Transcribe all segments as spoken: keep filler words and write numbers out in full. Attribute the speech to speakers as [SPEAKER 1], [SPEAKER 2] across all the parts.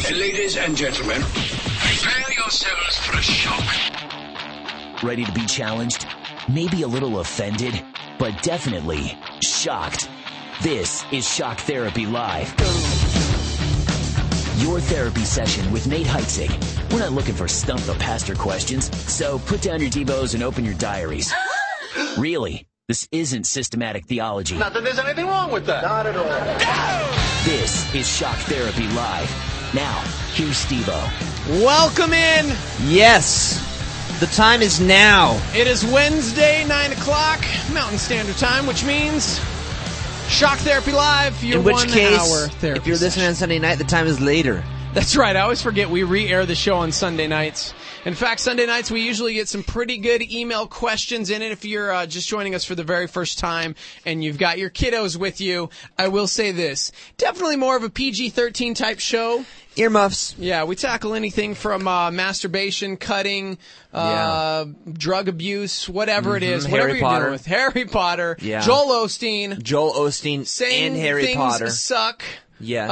[SPEAKER 1] Ladies and gentlemen, prepare yourselves for a shock.
[SPEAKER 2] Ready to be challenged? Maybe a little offended, but definitely shocked. This is Shock Therapy Live. Your therapy session with Nate Heitzig. We're not looking for stump the pastor questions, so put down your Devos and open your diaries. Really, this isn't systematic theology.
[SPEAKER 3] Not that there's anything wrong with that. Not at all.
[SPEAKER 2] This is Shock Therapy Live. Now, here's Steve-O.
[SPEAKER 4] Welcome in.
[SPEAKER 5] Yes. The time is now.
[SPEAKER 4] It is Wednesday, nine o'clock, Mountain Standard Time, which means Shock Therapy Live, your
[SPEAKER 5] In which
[SPEAKER 4] one
[SPEAKER 5] case,
[SPEAKER 4] hour therapy
[SPEAKER 5] if you're listening
[SPEAKER 4] session.
[SPEAKER 5] on Sunday night, the time is later.
[SPEAKER 4] That's right. I always forget we re-air the show on Sunday nights. In fact, Sunday nights we usually get some pretty good email questions in it. If you're uh, just joining us for the very first time and you've got your kiddos with you, I will say this. Definitely more of a P G thirteen type show.
[SPEAKER 5] Earmuffs.
[SPEAKER 4] Yeah, we tackle anything from uh, masturbation, cutting, uh, yeah. drug abuse, whatever
[SPEAKER 5] mm-hmm.
[SPEAKER 4] it is.
[SPEAKER 5] Harry
[SPEAKER 4] Whatever you're
[SPEAKER 5] Potter.
[SPEAKER 4] dealing with. Harry Potter.
[SPEAKER 5] Yeah.
[SPEAKER 4] Joel Osteen.
[SPEAKER 5] Joel Osteen
[SPEAKER 4] saying
[SPEAKER 5] and Harry
[SPEAKER 4] things
[SPEAKER 5] Potter.
[SPEAKER 4] suck.
[SPEAKER 5] Yes.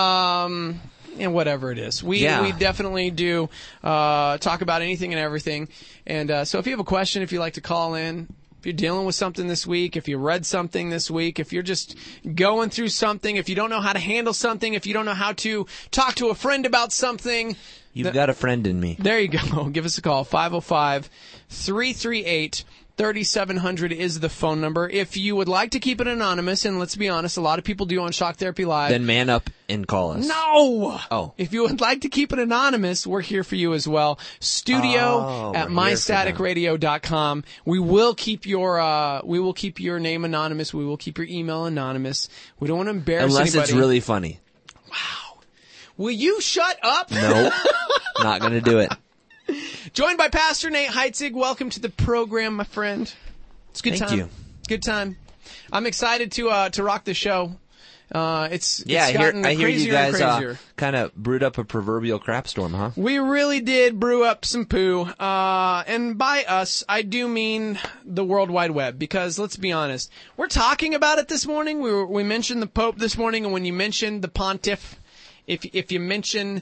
[SPEAKER 4] Um... And whatever it is. We
[SPEAKER 5] yeah.
[SPEAKER 4] we definitely do uh, talk about anything and everything. And uh, so if you have a question, if you'd like to call in, if you're dealing with something this week, if you read something this week, if you're just going through something, if you don't know how to handle something, if you don't know how to talk to a friend about something.
[SPEAKER 5] You've
[SPEAKER 4] th-
[SPEAKER 5] got a friend in me.
[SPEAKER 4] There you go. Give us a call. five oh five, three three eight, thirty-seven hundred is the phone number. If you would like to keep it anonymous, and let's be honest, a lot of people do on Shock Therapy Live.
[SPEAKER 5] Then man up and call us.
[SPEAKER 4] No!
[SPEAKER 5] Oh.
[SPEAKER 4] If you would like to keep it anonymous, we're here for you as well. Studio
[SPEAKER 5] oh,
[SPEAKER 4] at my static radio dot com. We will keep your uh we will keep your name anonymous. We will keep your email anonymous. We don't want to embarrass
[SPEAKER 5] Unless
[SPEAKER 4] anybody.
[SPEAKER 5] it's really funny.
[SPEAKER 4] Wow. Will you shut up?
[SPEAKER 5] Nope. Not gonna do it.
[SPEAKER 4] Joined by Pastor Nate Heitzig. Welcome to the program, my friend. It's a good
[SPEAKER 5] Thank
[SPEAKER 4] time.
[SPEAKER 5] you.
[SPEAKER 4] Good time. I'm excited to uh to rock the show. Uh, it's,
[SPEAKER 5] yeah,
[SPEAKER 4] it's
[SPEAKER 5] I hear,
[SPEAKER 4] gotten
[SPEAKER 5] I hear you
[SPEAKER 4] crazier and
[SPEAKER 5] guys uh,
[SPEAKER 4] crazier.
[SPEAKER 5] kind of brewed up a proverbial crap storm, huh?
[SPEAKER 4] We really did brew up some poo. Uh, and by us, I do mean the World Wide Web, because let's be honest, we're talking about it this morning. We were, we mentioned the Pope this morning, and when you mentioned the Pontiff, if if you mention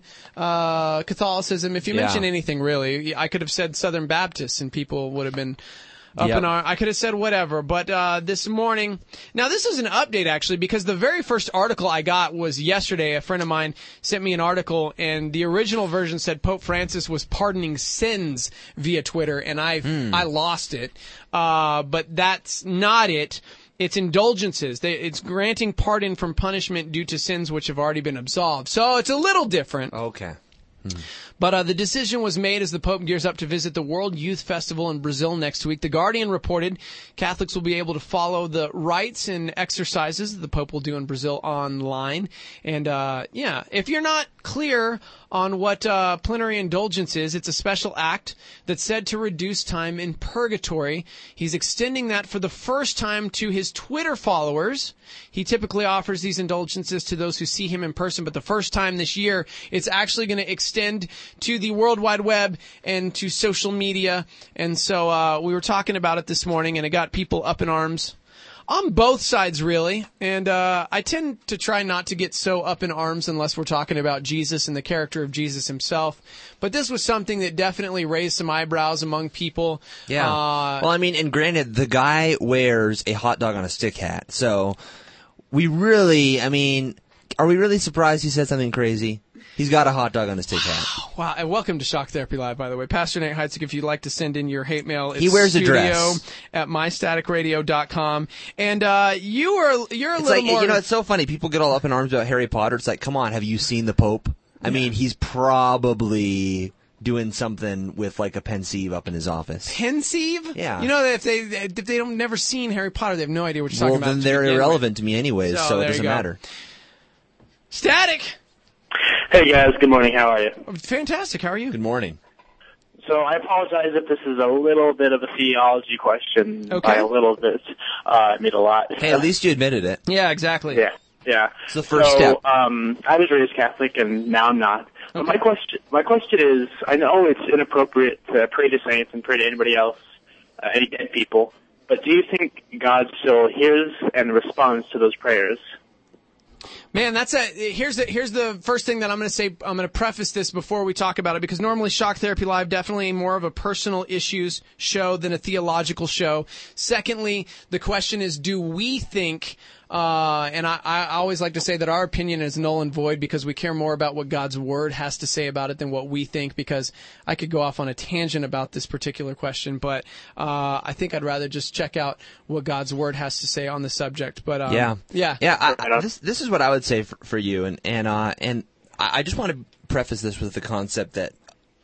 [SPEAKER 4] uh, Catholicism, if you
[SPEAKER 5] Yeah.
[SPEAKER 4] mention anything really, I could have said Southern Baptists, and people would have been up
[SPEAKER 5] Yep.
[SPEAKER 4] in our, I could have said whatever, but uh this morning, now this is an update actually, because the very first article I got was yesterday. A friend of mine sent me an article, and the original version said Pope Francis was pardoning sins via Twitter, and I
[SPEAKER 5] Hmm.
[SPEAKER 4] I lost it. Uh but that's not it. It's indulgences. They, it's granting pardon from punishment due to sins which have already been absolved. So it's a little different.
[SPEAKER 5] Okay. Hmm.
[SPEAKER 4] But uh, the decision was made as the Pope gears up to visit the World Youth Festival in Brazil next week. The Guardian reported Catholics will be able to follow the rites and exercises the Pope will do in Brazil online. And, uh, yeah, if you're not clear on what uh, plenary indulgence is, it's a special act that's said to reduce time in purgatory. He's extending that for the first time to his Twitter followers. He typically offers these indulgences to those who see him in person, but the first time this year, it's actually going to extend to the World Wide Web and to social media. And so uh, we were talking about it this morning, and it got people up in arms on both sides, really. And uh, I tend to try not to get so up in arms unless we're talking about Jesus and the character of Jesus himself. But this was something that definitely raised some eyebrows among people.
[SPEAKER 5] Yeah.
[SPEAKER 4] Uh,
[SPEAKER 5] well, I mean, and granted, the guy wears a hot dog on a stick hat. So we really, I mean, are we really surprised he said something crazy? He's got a hot dog on his stick hat.
[SPEAKER 4] Wow, and welcome to Shock Therapy Live, by the way. Pastor Nate Heitzig, if you'd like to send in your hate mail, it's
[SPEAKER 5] he wears a
[SPEAKER 4] studio
[SPEAKER 5] dress.
[SPEAKER 4] at my static radio dot com. And uh, you are, you're a
[SPEAKER 5] It's
[SPEAKER 4] little
[SPEAKER 5] like,
[SPEAKER 4] more...
[SPEAKER 5] you know, it's so funny. People get all up in arms about Harry Potter. It's like, come on, have you seen the Pope? I
[SPEAKER 4] Yeah.
[SPEAKER 5] mean, he's probably doing something with like a pensieve up in his office.
[SPEAKER 4] Pensieve?
[SPEAKER 5] Yeah.
[SPEAKER 4] You know, if they if they don't never seen Harry Potter, they have no idea what you're
[SPEAKER 5] Well,
[SPEAKER 4] talking about.
[SPEAKER 5] then
[SPEAKER 4] to
[SPEAKER 5] they're
[SPEAKER 4] begin with.
[SPEAKER 5] irrelevant to me anyways,
[SPEAKER 4] So,
[SPEAKER 5] so,
[SPEAKER 4] there
[SPEAKER 5] it doesn't
[SPEAKER 4] you go.
[SPEAKER 5] matter.
[SPEAKER 4] Static!
[SPEAKER 6] Hey guys, good morning. How are you?
[SPEAKER 4] Fantastic. How are you?
[SPEAKER 5] Good morning.
[SPEAKER 6] So I apologize if this is a little bit of a theology question.
[SPEAKER 4] Okay.
[SPEAKER 6] By a little bit, uh, I mean a lot.
[SPEAKER 5] Hey, at least you admitted it.
[SPEAKER 4] Yeah, exactly.
[SPEAKER 6] Yeah, yeah.
[SPEAKER 5] It's the first
[SPEAKER 6] so,
[SPEAKER 5] step.
[SPEAKER 6] Um, I was raised Catholic, and now I'm not. But
[SPEAKER 4] Okay.
[SPEAKER 6] my question, my question is, I know it's inappropriate to pray to saints and pray to anybody else, uh, any dead people. But do you think God still hears and responds to those prayers?
[SPEAKER 4] Man, that's a, here's the, here's the first thing that I'm going to say. I'm going to preface this before we talk about it, because normally Shock Therapy Live, definitely more of a personal issues show than a theological show. Secondly, the question is, do we think, uh, and I, I always like to say that our opinion is null and void because we care more about what God's Word has to say about it than what we think, because I could go off on a tangent about this particular question, but, uh, I think I'd rather just check out what God's Word has to say on the subject. But, um,
[SPEAKER 5] yeah.
[SPEAKER 4] Yeah.
[SPEAKER 5] Yeah. I, I, this, this is what I would say for, for you. And, and, uh, and I just want to preface this with the concept that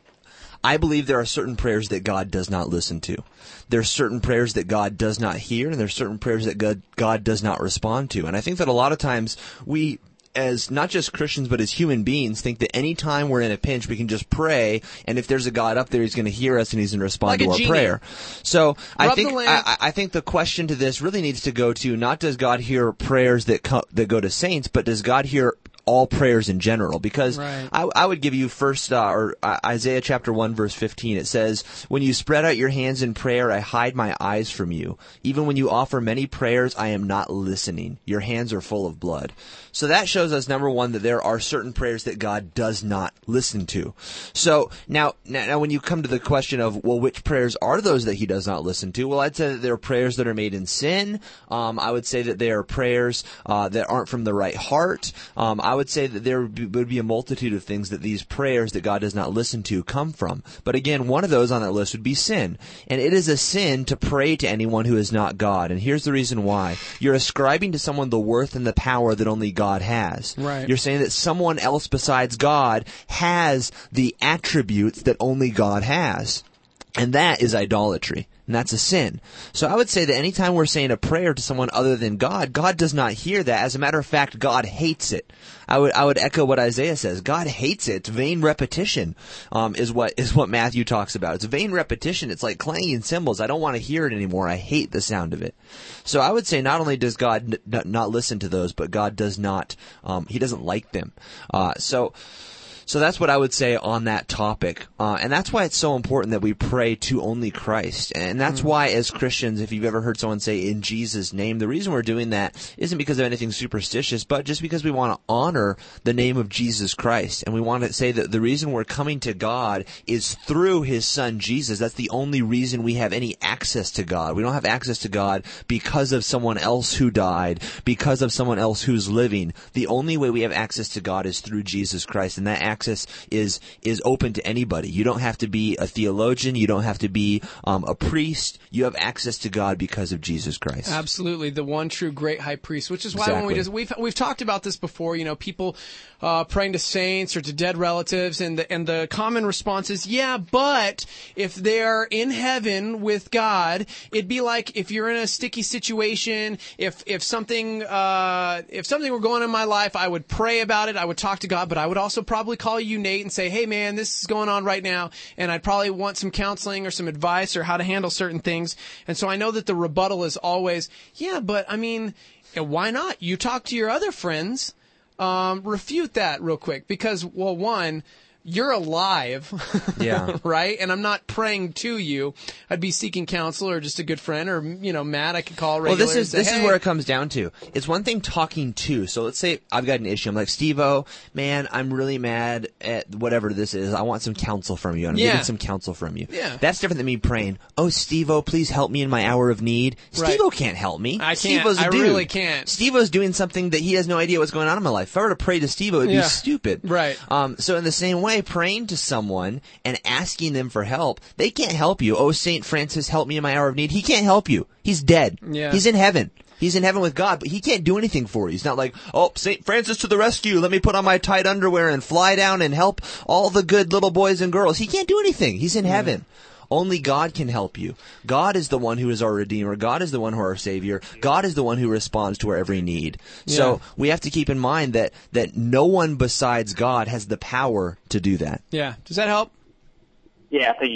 [SPEAKER 5] I believe there are certain prayers that God does not listen to. There are certain prayers that God does not hear, and there are certain prayers that God, God does not respond to. And I think that a lot of times we, as not just Christians but as human beings, think that any time we're in a pinch we can just pray, and if there's a God up there, He's going to hear us and He's going to respond
[SPEAKER 4] Like
[SPEAKER 5] to
[SPEAKER 4] a
[SPEAKER 5] our
[SPEAKER 4] genie.
[SPEAKER 5] prayer. So I
[SPEAKER 4] Rub
[SPEAKER 5] think
[SPEAKER 4] the lamp.
[SPEAKER 5] I, I think the question to this really needs to go to, not does God hear prayers that co- that go to saints, but does God hear all prayers in general? Because
[SPEAKER 4] Right.
[SPEAKER 5] I, I would give you first, uh, or uh, Isaiah chapter one verse fifteen. It says, "When you spread out your hands in prayer, I hide my eyes from you. Even when you offer many prayers, I am not listening. Your hands are full of blood." So that shows us, number one, that there are certain prayers that God does not listen to. So now, now, now when you come to the question of, well, which prayers are those that He does not listen to? Well, I'd say that there are prayers that are made in sin. Um, I would say that there are prayers uh, that aren't from the right heart. Um, I would say that there would be, would be a multitude of things that these prayers that God does not listen to come from. But again, one of those on that list would be sin. And it is a sin to pray to anyone who is not God. And here's the reason why. You're ascribing to someone the worth and the power that only God has.
[SPEAKER 4] Right.
[SPEAKER 5] You're saying that someone else besides God has the attributes that only God has. And that is idolatry. And that's a sin. So I would say that anytime we're saying a prayer to someone other than God, God does not hear that. As a matter of fact, God hates it. I would I would echo what Isaiah says. God hates it. It's vain repetition, um, is what is what Matthew talks about. It's vain repetition. It's like clanging cymbals. I don't want to hear it anymore. I hate the sound of it. So I would say not only does God n- not listen to those, but God does not. Um, he doesn't like them. Uh, so. So that's what I would say on that topic. Uh, and that's why it's so important that we pray to only Christ. And that's why, as Christians, if you've ever heard someone say, "in Jesus' name," the reason we're doing that isn't because of anything superstitious, but just because we want to honor the name of Jesus Christ. And we want to say that the reason we're coming to God is through His Son, Jesus. That's the only reason we have any access to God. We don't have access to God because of someone else who died, because of someone else who's living. The only way we have access to God is through Jesus Christ. And that access Access is is open to anybody. You don't have to be a theologian. You don't have to be um, a priest. You have access to God because of Jesus Christ.
[SPEAKER 4] Absolutely, the one true great high priest. Which is why when we
[SPEAKER 5] Exactly.
[SPEAKER 4] just we've we've talked about this before. You know, people uh, praying to saints or to dead relatives, and the and the common response is, yeah, but if they're in heaven with God, it'd be like if you're in a sticky situation. If if something uh, if something were going on in my life, I would pray about it. I would talk to God, but I would also probably call you, Nate, and say, "Hey, man, this is going on right now," and I'd probably want some counseling or some advice or how to handle certain things. And so I know that the rebuttal is always, yeah, but I mean, why not? You talk to your other friends, um, refute that real quick, because, well, one, you're alive,
[SPEAKER 5] Yeah.
[SPEAKER 4] right? And I'm not praying to you. I'd be seeking counsel or just a good friend, or, you know, Matt, I could call
[SPEAKER 5] Well,
[SPEAKER 4] regularly.
[SPEAKER 5] this is
[SPEAKER 4] and say,
[SPEAKER 5] this
[SPEAKER 4] hey.
[SPEAKER 5] is where it comes down to. It's one thing talking to. So let's say I've got an issue. I'm like, Steve-O, man, I'm really mad at whatever this is. I want some counsel from you. And I'm
[SPEAKER 4] Yeah.
[SPEAKER 5] getting some counsel from you.
[SPEAKER 4] Yeah.
[SPEAKER 5] That's different than me praying, "Oh, Steve-O, please help me in my hour of need."
[SPEAKER 4] Right.
[SPEAKER 5] Steve-O can't help me.
[SPEAKER 4] I can't.
[SPEAKER 5] Steve-O's a
[SPEAKER 4] I
[SPEAKER 5] dude.
[SPEAKER 4] really can't.
[SPEAKER 5] Steve-O's doing something that he has no idea what's going on in my life. If I were to pray to Steve-O, it'd
[SPEAKER 4] Yeah.
[SPEAKER 5] be stupid.
[SPEAKER 4] Right.
[SPEAKER 5] Um, so in the same way, praying to someone and asking them for help, they can't help you. "Oh, Saint Francis, help me in my hour of need." He can't help you. He's dead.
[SPEAKER 4] Yeah.
[SPEAKER 5] He's in heaven. He's in heaven with God, but he can't do anything for you. He's not like, "Oh, Saint Francis to the rescue. Let me put on my tight underwear and fly down and help all the good little boys and girls." He can't do anything. He's in heaven. Only God can help you. God is the one who is our Redeemer. God is the one who is our Savior. God is the one who responds to our every need. So
[SPEAKER 4] Yeah.
[SPEAKER 5] we have to keep in mind that, that no one besides God has the power to do that.
[SPEAKER 4] Yeah. Does that help?
[SPEAKER 6] Yeah, thank you, guys.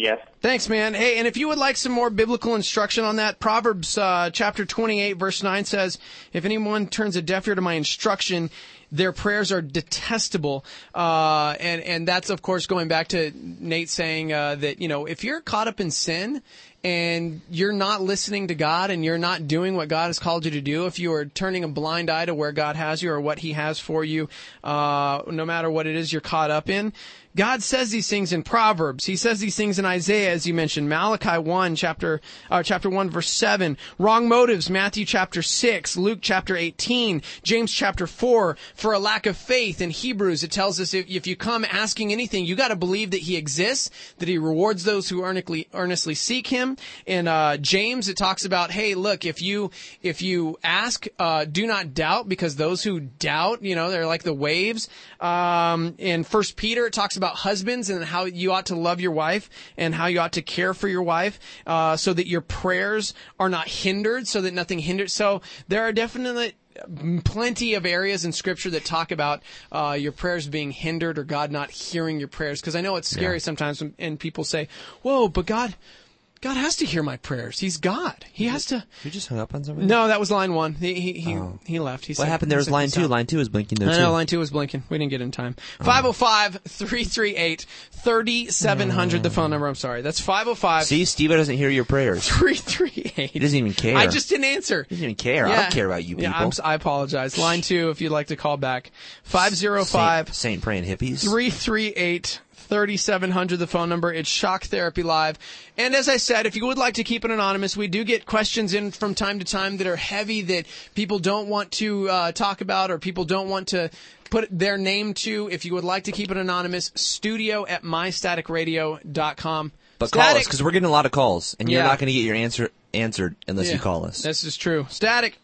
[SPEAKER 4] Thanks, man. Hey, and if you would like some more biblical instruction on that, Proverbs uh, chapter twenty-eight, verse nine says, if anyone turns a deaf ear to my instruction, their prayers are detestable. Uh, and, and that's, of course, going back to Nate saying uh, that, you know, if you're caught up in sin and you're not listening to God and you're not doing what God has called you to do, if you are turning a blind eye to where God has you or what he has for you, uh, no matter what it is you're caught up in, God says these things in Proverbs. He says these things in Isaiah, as you mentioned. Malachi one, chapter, uh, chapter one, verse seven. Wrong motives, Matthew chapter six, Luke chapter eighteen, James chapter four. For a lack of faith, in Hebrews, it tells us if, if you come asking anything, you gotta believe that he exists, that he rewards those who earnestly, earnestly seek him. In, uh, James, it talks about, hey, look, if you, if you ask, uh, do not doubt, because those who doubt, you know, they're like the waves. Um, in First Peter, it talks about about husbands and how you ought to love your wife and how you ought to care for your wife, uh, so that your prayers are not hindered, so that nothing hinders. So there are definitely plenty of areas in Scripture that talk about uh, your prayers being hindered or God not hearing your prayers. Because I know it's scary yeah. sometimes when and people say, whoa, but God... God has to hear my prayers. He's God. He has to.
[SPEAKER 5] You just hung up on somebody?
[SPEAKER 4] No, that was line one. He he he, oh. he left. He
[SPEAKER 5] what
[SPEAKER 4] said,
[SPEAKER 5] happened there was line two. Line two was blinking there, too.
[SPEAKER 4] I know, line two was blinking. We didn't get in time. five oh five, three three eight, three seven zero zero, the phone number. I'm sorry. That's five oh five.
[SPEAKER 5] See, Steve doesn't hear your prayers.
[SPEAKER 4] three three eight.
[SPEAKER 5] He doesn't even care.
[SPEAKER 4] I just didn't answer.
[SPEAKER 5] He doesn't even care.
[SPEAKER 4] Yeah.
[SPEAKER 5] I don't care about you people.
[SPEAKER 4] Yeah, I'm, I apologize. Line two, if you'd like to call back. five oh five.
[SPEAKER 5] Saint, Saint praying hippies.
[SPEAKER 4] three three eight. thirty-seven hundred, the phone number. It's Shock Therapy Live. And as I said, if you would like to keep it anonymous, we do get questions in from time to time that are heavy, that people don't want to uh, talk about or people don't want to put their name to. If you would like to keep it anonymous, studio at my static radio dot com.
[SPEAKER 5] But
[SPEAKER 4] Static.
[SPEAKER 5] call us, because we're getting a lot of calls, and you're
[SPEAKER 4] Yeah.
[SPEAKER 5] not going to get your answer answered unless
[SPEAKER 4] Yeah,
[SPEAKER 5] you call us.
[SPEAKER 4] This is true. Static.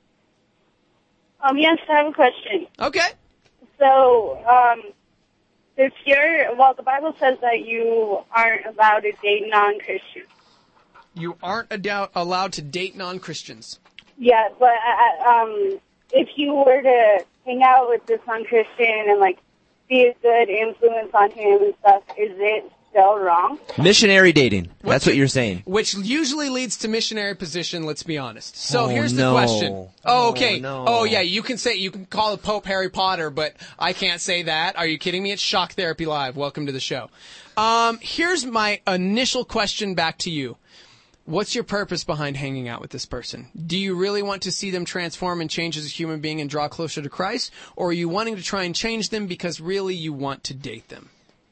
[SPEAKER 7] Um, yes, I have a question.
[SPEAKER 4] Okay.
[SPEAKER 7] So, um, if you're, well, the Bible says that you aren't allowed to date non-Christians.
[SPEAKER 4] You aren't adou- allowed to date non-Christians.
[SPEAKER 7] Yeah, but, uh, um, if you were to hang out with this non-Christian and, like, be a good influence on him and stuff, is it still wrong?
[SPEAKER 5] Missionary dating. That's
[SPEAKER 4] What's
[SPEAKER 5] what
[SPEAKER 4] it-
[SPEAKER 5] you're saying.
[SPEAKER 4] Which usually leads to missionary position, let's be honest. So
[SPEAKER 5] Oh,
[SPEAKER 4] here's the
[SPEAKER 5] no.
[SPEAKER 4] question. Oh, okay.
[SPEAKER 5] Oh, no.
[SPEAKER 4] Oh, yeah, you can say, you can call the Pope Harry Potter, but I can't say that. Are you kidding me? It's Shock Therapy Live. Welcome to the show. Um, here's my initial question back to you. What's your purpose behind hanging out with this person? Do you really want to see them transform and change as a human being and draw closer to Christ? Or are you wanting to try and change them because really you want to date them?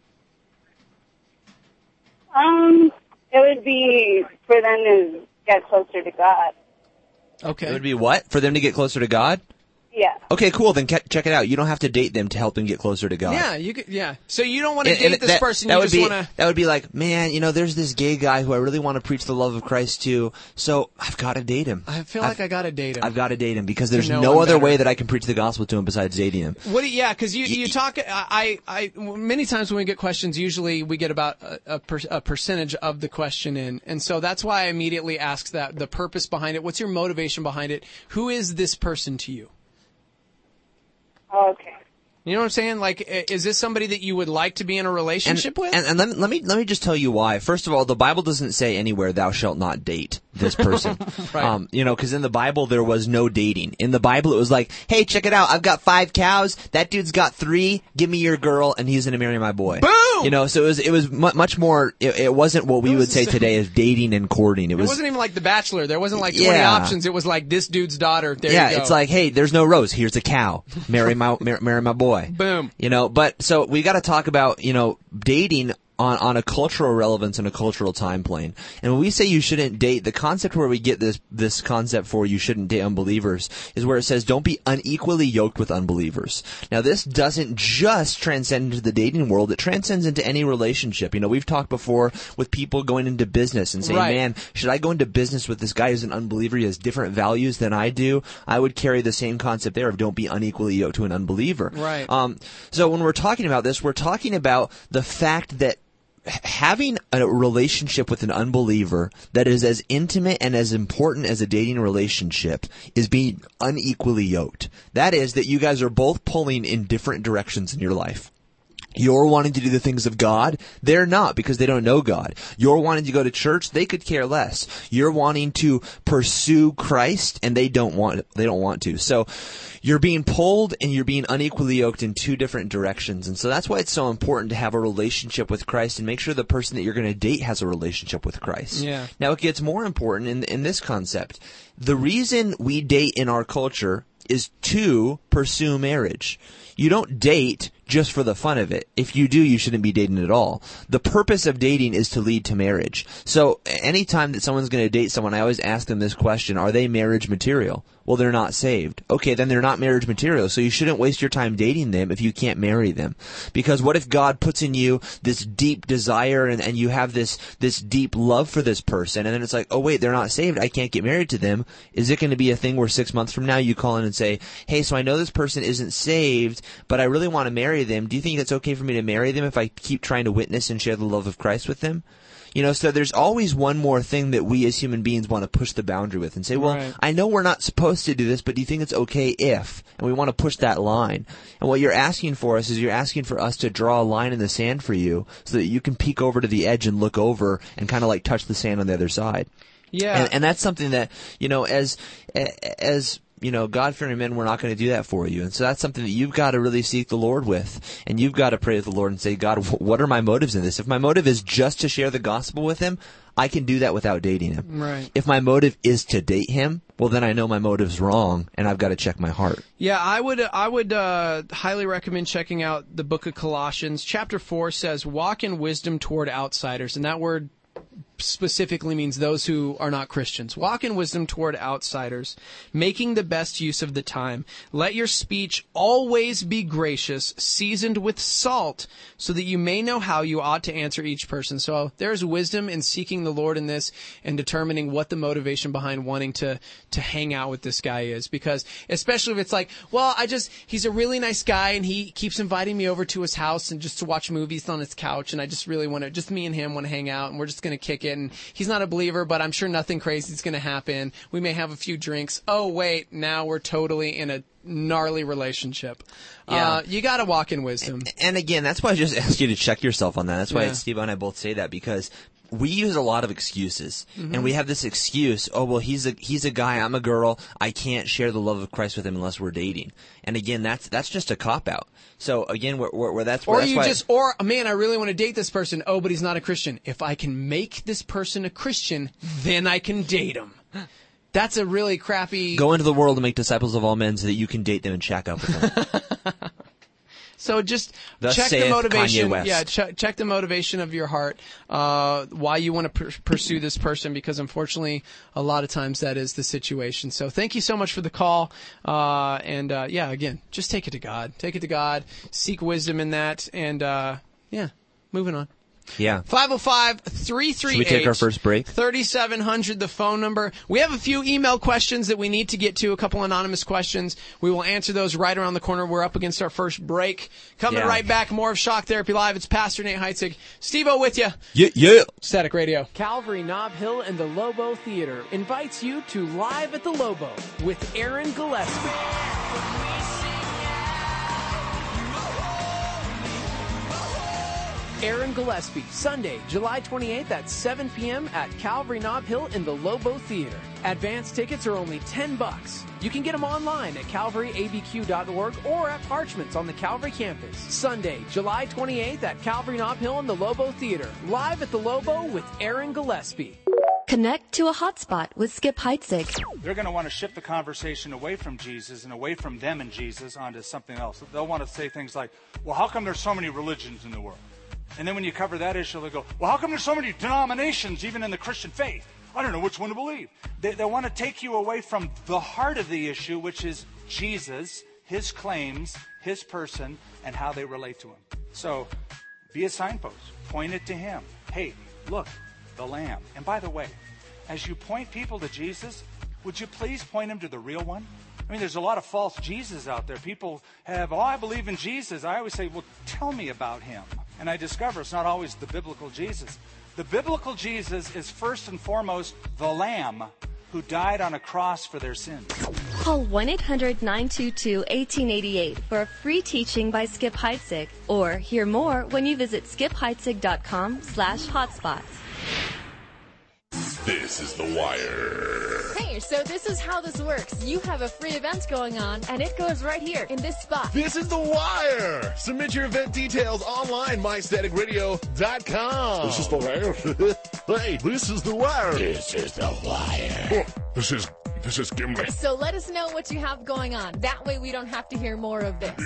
[SPEAKER 7] Um, it would be for them to get closer to God.
[SPEAKER 4] Okay.
[SPEAKER 5] It would be what? For them to get closer to God?
[SPEAKER 7] Yeah.
[SPEAKER 5] Okay, cool. Then ke- check it out. You don't have to date them to help them get closer to God.
[SPEAKER 4] Yeah, you could, yeah. So you don't want to
[SPEAKER 5] And-
[SPEAKER 4] date
[SPEAKER 5] and
[SPEAKER 4] this
[SPEAKER 5] that,
[SPEAKER 4] person,
[SPEAKER 5] that
[SPEAKER 4] you
[SPEAKER 5] would
[SPEAKER 4] just
[SPEAKER 5] be,
[SPEAKER 4] want to...
[SPEAKER 5] That would be like, man, you know, there's this gay guy who I really want to preach the love of Christ to, so I've got to date him.
[SPEAKER 4] I feel
[SPEAKER 5] I've,
[SPEAKER 4] like I got to date him.
[SPEAKER 5] I've got to date him because there's
[SPEAKER 4] know
[SPEAKER 5] no
[SPEAKER 4] him
[SPEAKER 5] other
[SPEAKER 4] better.
[SPEAKER 5] way that I can preach the gospel to him besides dating him.
[SPEAKER 4] What? Do you, yeah, because you you
[SPEAKER 5] Y-
[SPEAKER 4] talk. I I many times when we get questions, usually we get about a, a, per, a percentage of the question in, and so that's why I immediately ask that the purpose behind it. What's your motivation behind it? Who is this person to you?
[SPEAKER 7] Okay.
[SPEAKER 4] You know what I'm saying? Like, i- is this somebody that you would like to be in a
[SPEAKER 5] And,
[SPEAKER 4] relationship with?
[SPEAKER 5] and, and let, me, let me let me just tell you why. First of all, the Bible doesn't say anywhere thou shalt not date this person.
[SPEAKER 4] Right.
[SPEAKER 5] Um, you know, because in the Bible there was no dating. In the Bible it was like, hey, check it out. I've got five cows. That dude's got three. Give me your girl, and he's gonna marry my boy.
[SPEAKER 4] Boom!
[SPEAKER 5] You know, so it was it was mu- much more. It, it wasn't what we
[SPEAKER 4] It was
[SPEAKER 5] would say
[SPEAKER 4] the-
[SPEAKER 5] today as dating and courting. It
[SPEAKER 4] It
[SPEAKER 5] was.
[SPEAKER 4] wasn't even like The Bachelor. There wasn't like twenty
[SPEAKER 5] Yeah.
[SPEAKER 4] options. It was like this dude's daughter. There
[SPEAKER 5] yeah,
[SPEAKER 4] you go.
[SPEAKER 5] it's like, hey, there's no rose. Here's a cow. Marry my mar- marry my boy.
[SPEAKER 4] Boom.
[SPEAKER 5] You know, but so we got to talk about, you know, dating on on a cultural relevance and a cultural time plane. And when we say you shouldn't date, the concept where we get this this concept for you shouldn't date unbelievers is where it says don't be unequally yoked with unbelievers. Now, this doesn't just transcend into the dating world; it transcends into any relationship. You know, we've talked before with people going into business and saying,
[SPEAKER 4] Right.
[SPEAKER 5] "Man, should I go into business with this guy who's an unbeliever? He has different values than I do." I would carry the same concept there of don't be unequally yoked to an unbeliever.
[SPEAKER 4] Right.
[SPEAKER 5] Um, so when we're talking about this, we're talking about the fact that having a relationship with an unbeliever that is as intimate and as important as a dating relationship is being unequally yoked. That is that you guys are both pulling in different directions in your life. You're wanting to do the things of God. They're not, because they don't know God. You're wanting to go to church. They could care less. You're wanting to pursue Christ, and they don't want, they don't want to. So you're being pulled and you're being unequally yoked in two different directions. And so that's why it's so important to have a relationship with Christ and make sure the person that you're going to date has a relationship with Christ.
[SPEAKER 4] Yeah.
[SPEAKER 5] Now it gets more important in, in this concept. The reason we date in our culture is to pursue marriage. You don't date just for the fun of it. If you do, you shouldn't be dating at all. The purpose of dating is to lead to marriage. So anytime that someone's going to date someone, I always ask them this question: are they marriage material? Well, they're not saved. Okay, then they're not marriage material. So you shouldn't waste your time dating them if you can't marry them. Because what if God puts in you this deep desire and, and you have this, this deep love for this person, and then it's like, oh wait, they're not saved, I can't get married to them. Is it going to be a thing where six months from now you call in and say, hey, so I know this person isn't saved, but I really want to marry them. Do you think it's okay for me to marry them if I keep trying to witness and share the love of Christ with them? You know, so there's always one more thing that we as human beings want to push the boundary with and say, well,
[SPEAKER 4] Right.
[SPEAKER 5] I know we're not supposed to do this, but do you think it's okay if? And we want to push that line. And what you're asking for us is you're asking for us to draw a line in the sand for you so that you can peek over to the edge and look over and kind of like touch the sand on the other side.
[SPEAKER 4] Yeah.
[SPEAKER 5] And, and that's something that, you know, as, as, you know, God-fearing men, we're not going to do that for you. And so that's something that you've got to really seek the Lord with. And you've got to pray to the Lord and say, God, what are my motives in this? If my motive is just to share the gospel with him, I can do that without dating him.
[SPEAKER 4] Right.
[SPEAKER 5] If my motive is to date him, well, then I know my motive's wrong, and I've got to check my heart.
[SPEAKER 4] Yeah, I would I would uh, highly recommend checking out the book of Colossians. Chapter four says, walk in wisdom toward outsiders. And that word specifically means those who are not Christians. Walk in wisdom toward outsiders, making the best use of the time. Let your speech always be gracious, seasoned with salt, so that you may know how you ought to answer each person. So there's wisdom in seeking the Lord in this and determining what the motivation behind wanting to, to hang out with this guy is. Because especially if it's like, well, I just, he's a really nice guy and he keeps inviting me over to his house and just to watch movies on his couch, and I just really want to, just me and him want to hang out and we're just going to kick it. And he's not a believer, but I'm sure nothing crazy is going to happen. We may have a few drinks. Oh, wait, now we're totally in a gnarly relationship.
[SPEAKER 5] Yeah.
[SPEAKER 4] Uh, you got to walk in wisdom.
[SPEAKER 5] And again, that's why I just ask you to check yourself on that. That's why
[SPEAKER 4] Yeah.
[SPEAKER 5] Steve and I both say that, because we use a lot of excuses,
[SPEAKER 4] Mm-hmm.
[SPEAKER 5] and we have this excuse, oh, well, he's a, he's a guy, I'm a girl, I can't share the love of Christ with him unless we're dating. And again, that's, that's just a cop-out. So again, where, where, where that's where
[SPEAKER 4] Or
[SPEAKER 5] that's
[SPEAKER 4] you
[SPEAKER 5] why,
[SPEAKER 4] just, or, man, I really want to date this person. Oh, but he's not a Christian. If I can make this person a Christian, then I can date him. That's a really crappy...
[SPEAKER 5] go into the world and make disciples of all men so that you can date them and shack up with them.
[SPEAKER 4] So just
[SPEAKER 5] Thus
[SPEAKER 4] check the
[SPEAKER 5] saith
[SPEAKER 4] motivation.
[SPEAKER 5] Kanye West.
[SPEAKER 4] Yeah, ch- check the motivation of your heart. Uh, why you want to pr- pursue this person? Because unfortunately, a lot of times that is the situation. So thank you so much for the call. Uh, and uh, yeah, again, just take it to God. Take it to God. Seek wisdom in that. And uh, yeah, moving on.
[SPEAKER 5] Yeah.
[SPEAKER 4] five oh five, three three eight,
[SPEAKER 5] Should we take our first break?
[SPEAKER 4] thirty-seven hundred, the phone number. We have a few email questions that we need to get to, a couple anonymous questions. We will answer those right around the corner. We're up against our first break. Coming
[SPEAKER 5] Yeah.
[SPEAKER 4] right back, more of Shock Therapy Live. It's Pastor Nate Heitzig. Steve-O with you.
[SPEAKER 5] Yeah, yeah.
[SPEAKER 4] Static Radio. Calvary Nob Hill and the Lobo Theater invites you to Live at the Lobo with Aaron Gillespie. Aaron Gillespie, Sunday, July twenty-eighth at seven p.m. at Calvary Nob Hill in the Lobo Theater. Advance tickets are only ten bucks. You can get them online at calvary a b q dot org or at Parchments on the Calvary campus. Sunday, July twenty-eighth at Calvary Nob Hill in the Lobo Theater. Live at the Lobo with Aaron Gillespie.
[SPEAKER 8] Connect to a hotspot with Skip Heitzig.
[SPEAKER 9] They're going to want to shift the conversation away from Jesus and away from them and Jesus onto something else. They'll want to say things like, well, how come there's so many religions in the world? And then when you cover that issue, they'll go, well, how come there's so many denominations even in the Christian faith? I don't know which one to believe. They, they want to take you away from the heart of the issue, which is Jesus, his claims, his person, and how they relate to him. So be a signpost. Point it to him. Hey, look, the Lamb. And by the way, as you point people to Jesus, would you please point them to the real one? I mean, there's a lot of false Jesus out there. People have, oh, I believe in Jesus. I always say, well, tell me about him. And I discover it's not always the biblical Jesus. The biblical Jesus is first and foremost the Lamb who died on a cross for their sins.
[SPEAKER 8] Call one eight hundred nine two two one eight eight eight for a free teaching by Skip Heitzig, or hear more when you visit skip heitzig dot com slash hotspots.
[SPEAKER 1] This is The Wire.
[SPEAKER 10] Hey, so this is how this works. You have a free event going on, and it goes right here in this spot.
[SPEAKER 11] This is The Wire. Submit your event details online, my static radio dot com.
[SPEAKER 1] This is The Wire.
[SPEAKER 11] Hey, this is The Wire.
[SPEAKER 1] This is The Wire.
[SPEAKER 11] Oh, this is, this is Gimli.
[SPEAKER 10] So let us know what you have going on. That way we don't have to hear more of this.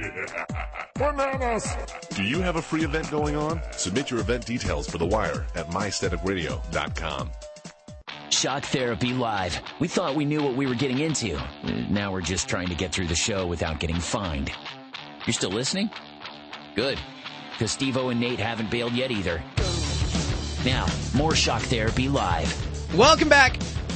[SPEAKER 11] Bananas. Do you have a free event going on? Submit your event details for The Wire at my static radio dot com.
[SPEAKER 2] Shock Therapy Live. We thought we knew what we were getting into. Now we're just trying to get through the show without getting fined. You're still listening? Good. Because Steve-O and Nate haven't bailed yet either. Now, more Shock Therapy Live.
[SPEAKER 4] Welcome back.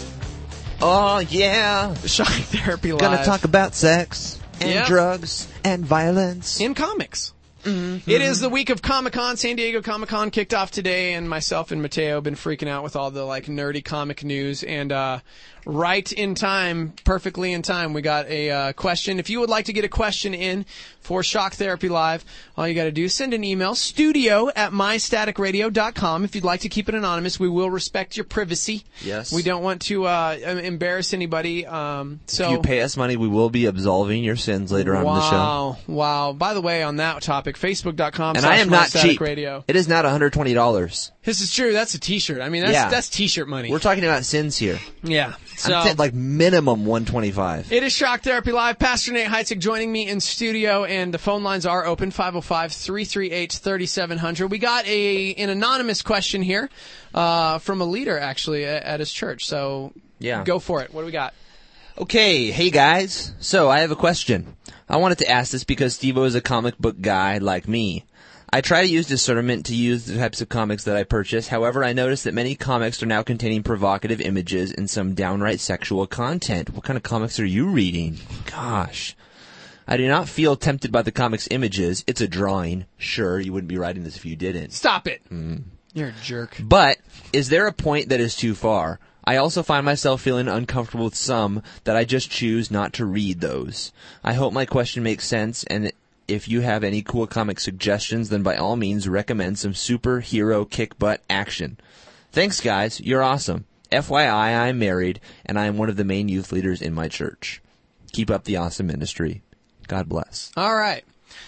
[SPEAKER 5] Oh, yeah.
[SPEAKER 4] Shock Therapy Live.
[SPEAKER 5] Gonna talk about sex and
[SPEAKER 4] Yep.
[SPEAKER 5] drugs and violence.
[SPEAKER 4] In comics.
[SPEAKER 5] Mm-hmm.
[SPEAKER 4] It is the week of Comic-Con. San Diego Comic-Con kicked off today, and myself and Mateo have been freaking out with all the like nerdy comic news. And uh, right in time, perfectly in time, we got a uh, question. If you would like to get a question in for Shock Therapy Live, all you got to do is send an email, studio at my static radio dot com. If you'd like to keep it anonymous, we will respect your privacy.
[SPEAKER 5] Yes.
[SPEAKER 4] We don't want to uh, embarrass anybody. Um, so
[SPEAKER 5] If you pay us money, we will be absolving your sins later on in the show.
[SPEAKER 4] Wow, wow. By the way, on that topic, facebook dot com
[SPEAKER 5] And I am not cheap.
[SPEAKER 4] Radio.
[SPEAKER 5] It is not one hundred twenty dollars.
[SPEAKER 4] This is true. That's a t-shirt. I mean, that's,
[SPEAKER 5] Yeah.
[SPEAKER 4] that's t-shirt money.
[SPEAKER 5] We're talking about sins here.
[SPEAKER 4] Yeah. So,
[SPEAKER 5] I'm saying like minimum one twenty-five.
[SPEAKER 4] it is Shock Therapy Live. Pastor Nate Heitzig joining me in studio, and the phone lines are open, five oh five, three three eight, three seven zero zero. We got a an anonymous question here uh, from a leader, actually, at, at his church. So
[SPEAKER 5] Yeah.
[SPEAKER 4] go for it. What do we got?
[SPEAKER 5] Okay, hey guys. So I have a question. I wanted to ask this because Steve-O is a comic book guy like me. I try to use discernment to use the types of comics that I purchase. However, I notice that many comics are now containing provocative images and some downright sexual content. What kind of comics are you reading? Gosh. I do not feel tempted by the comic's images. It's a drawing. Sure, you wouldn't be writing this if you didn't.
[SPEAKER 4] Stop it.
[SPEAKER 5] Mm.
[SPEAKER 4] You're a jerk.
[SPEAKER 5] But is there a point that is too far? I also find myself feeling uncomfortable with some that I just choose not to read those. I hope my question makes sense, and if you have any cool comic suggestions, then by all means recommend some superhero kick-butt action. Thanks, guys. You're awesome. F Y I, I'm married, and I am one of the main youth leaders in my church. Keep up the awesome ministry. God bless.
[SPEAKER 4] All right.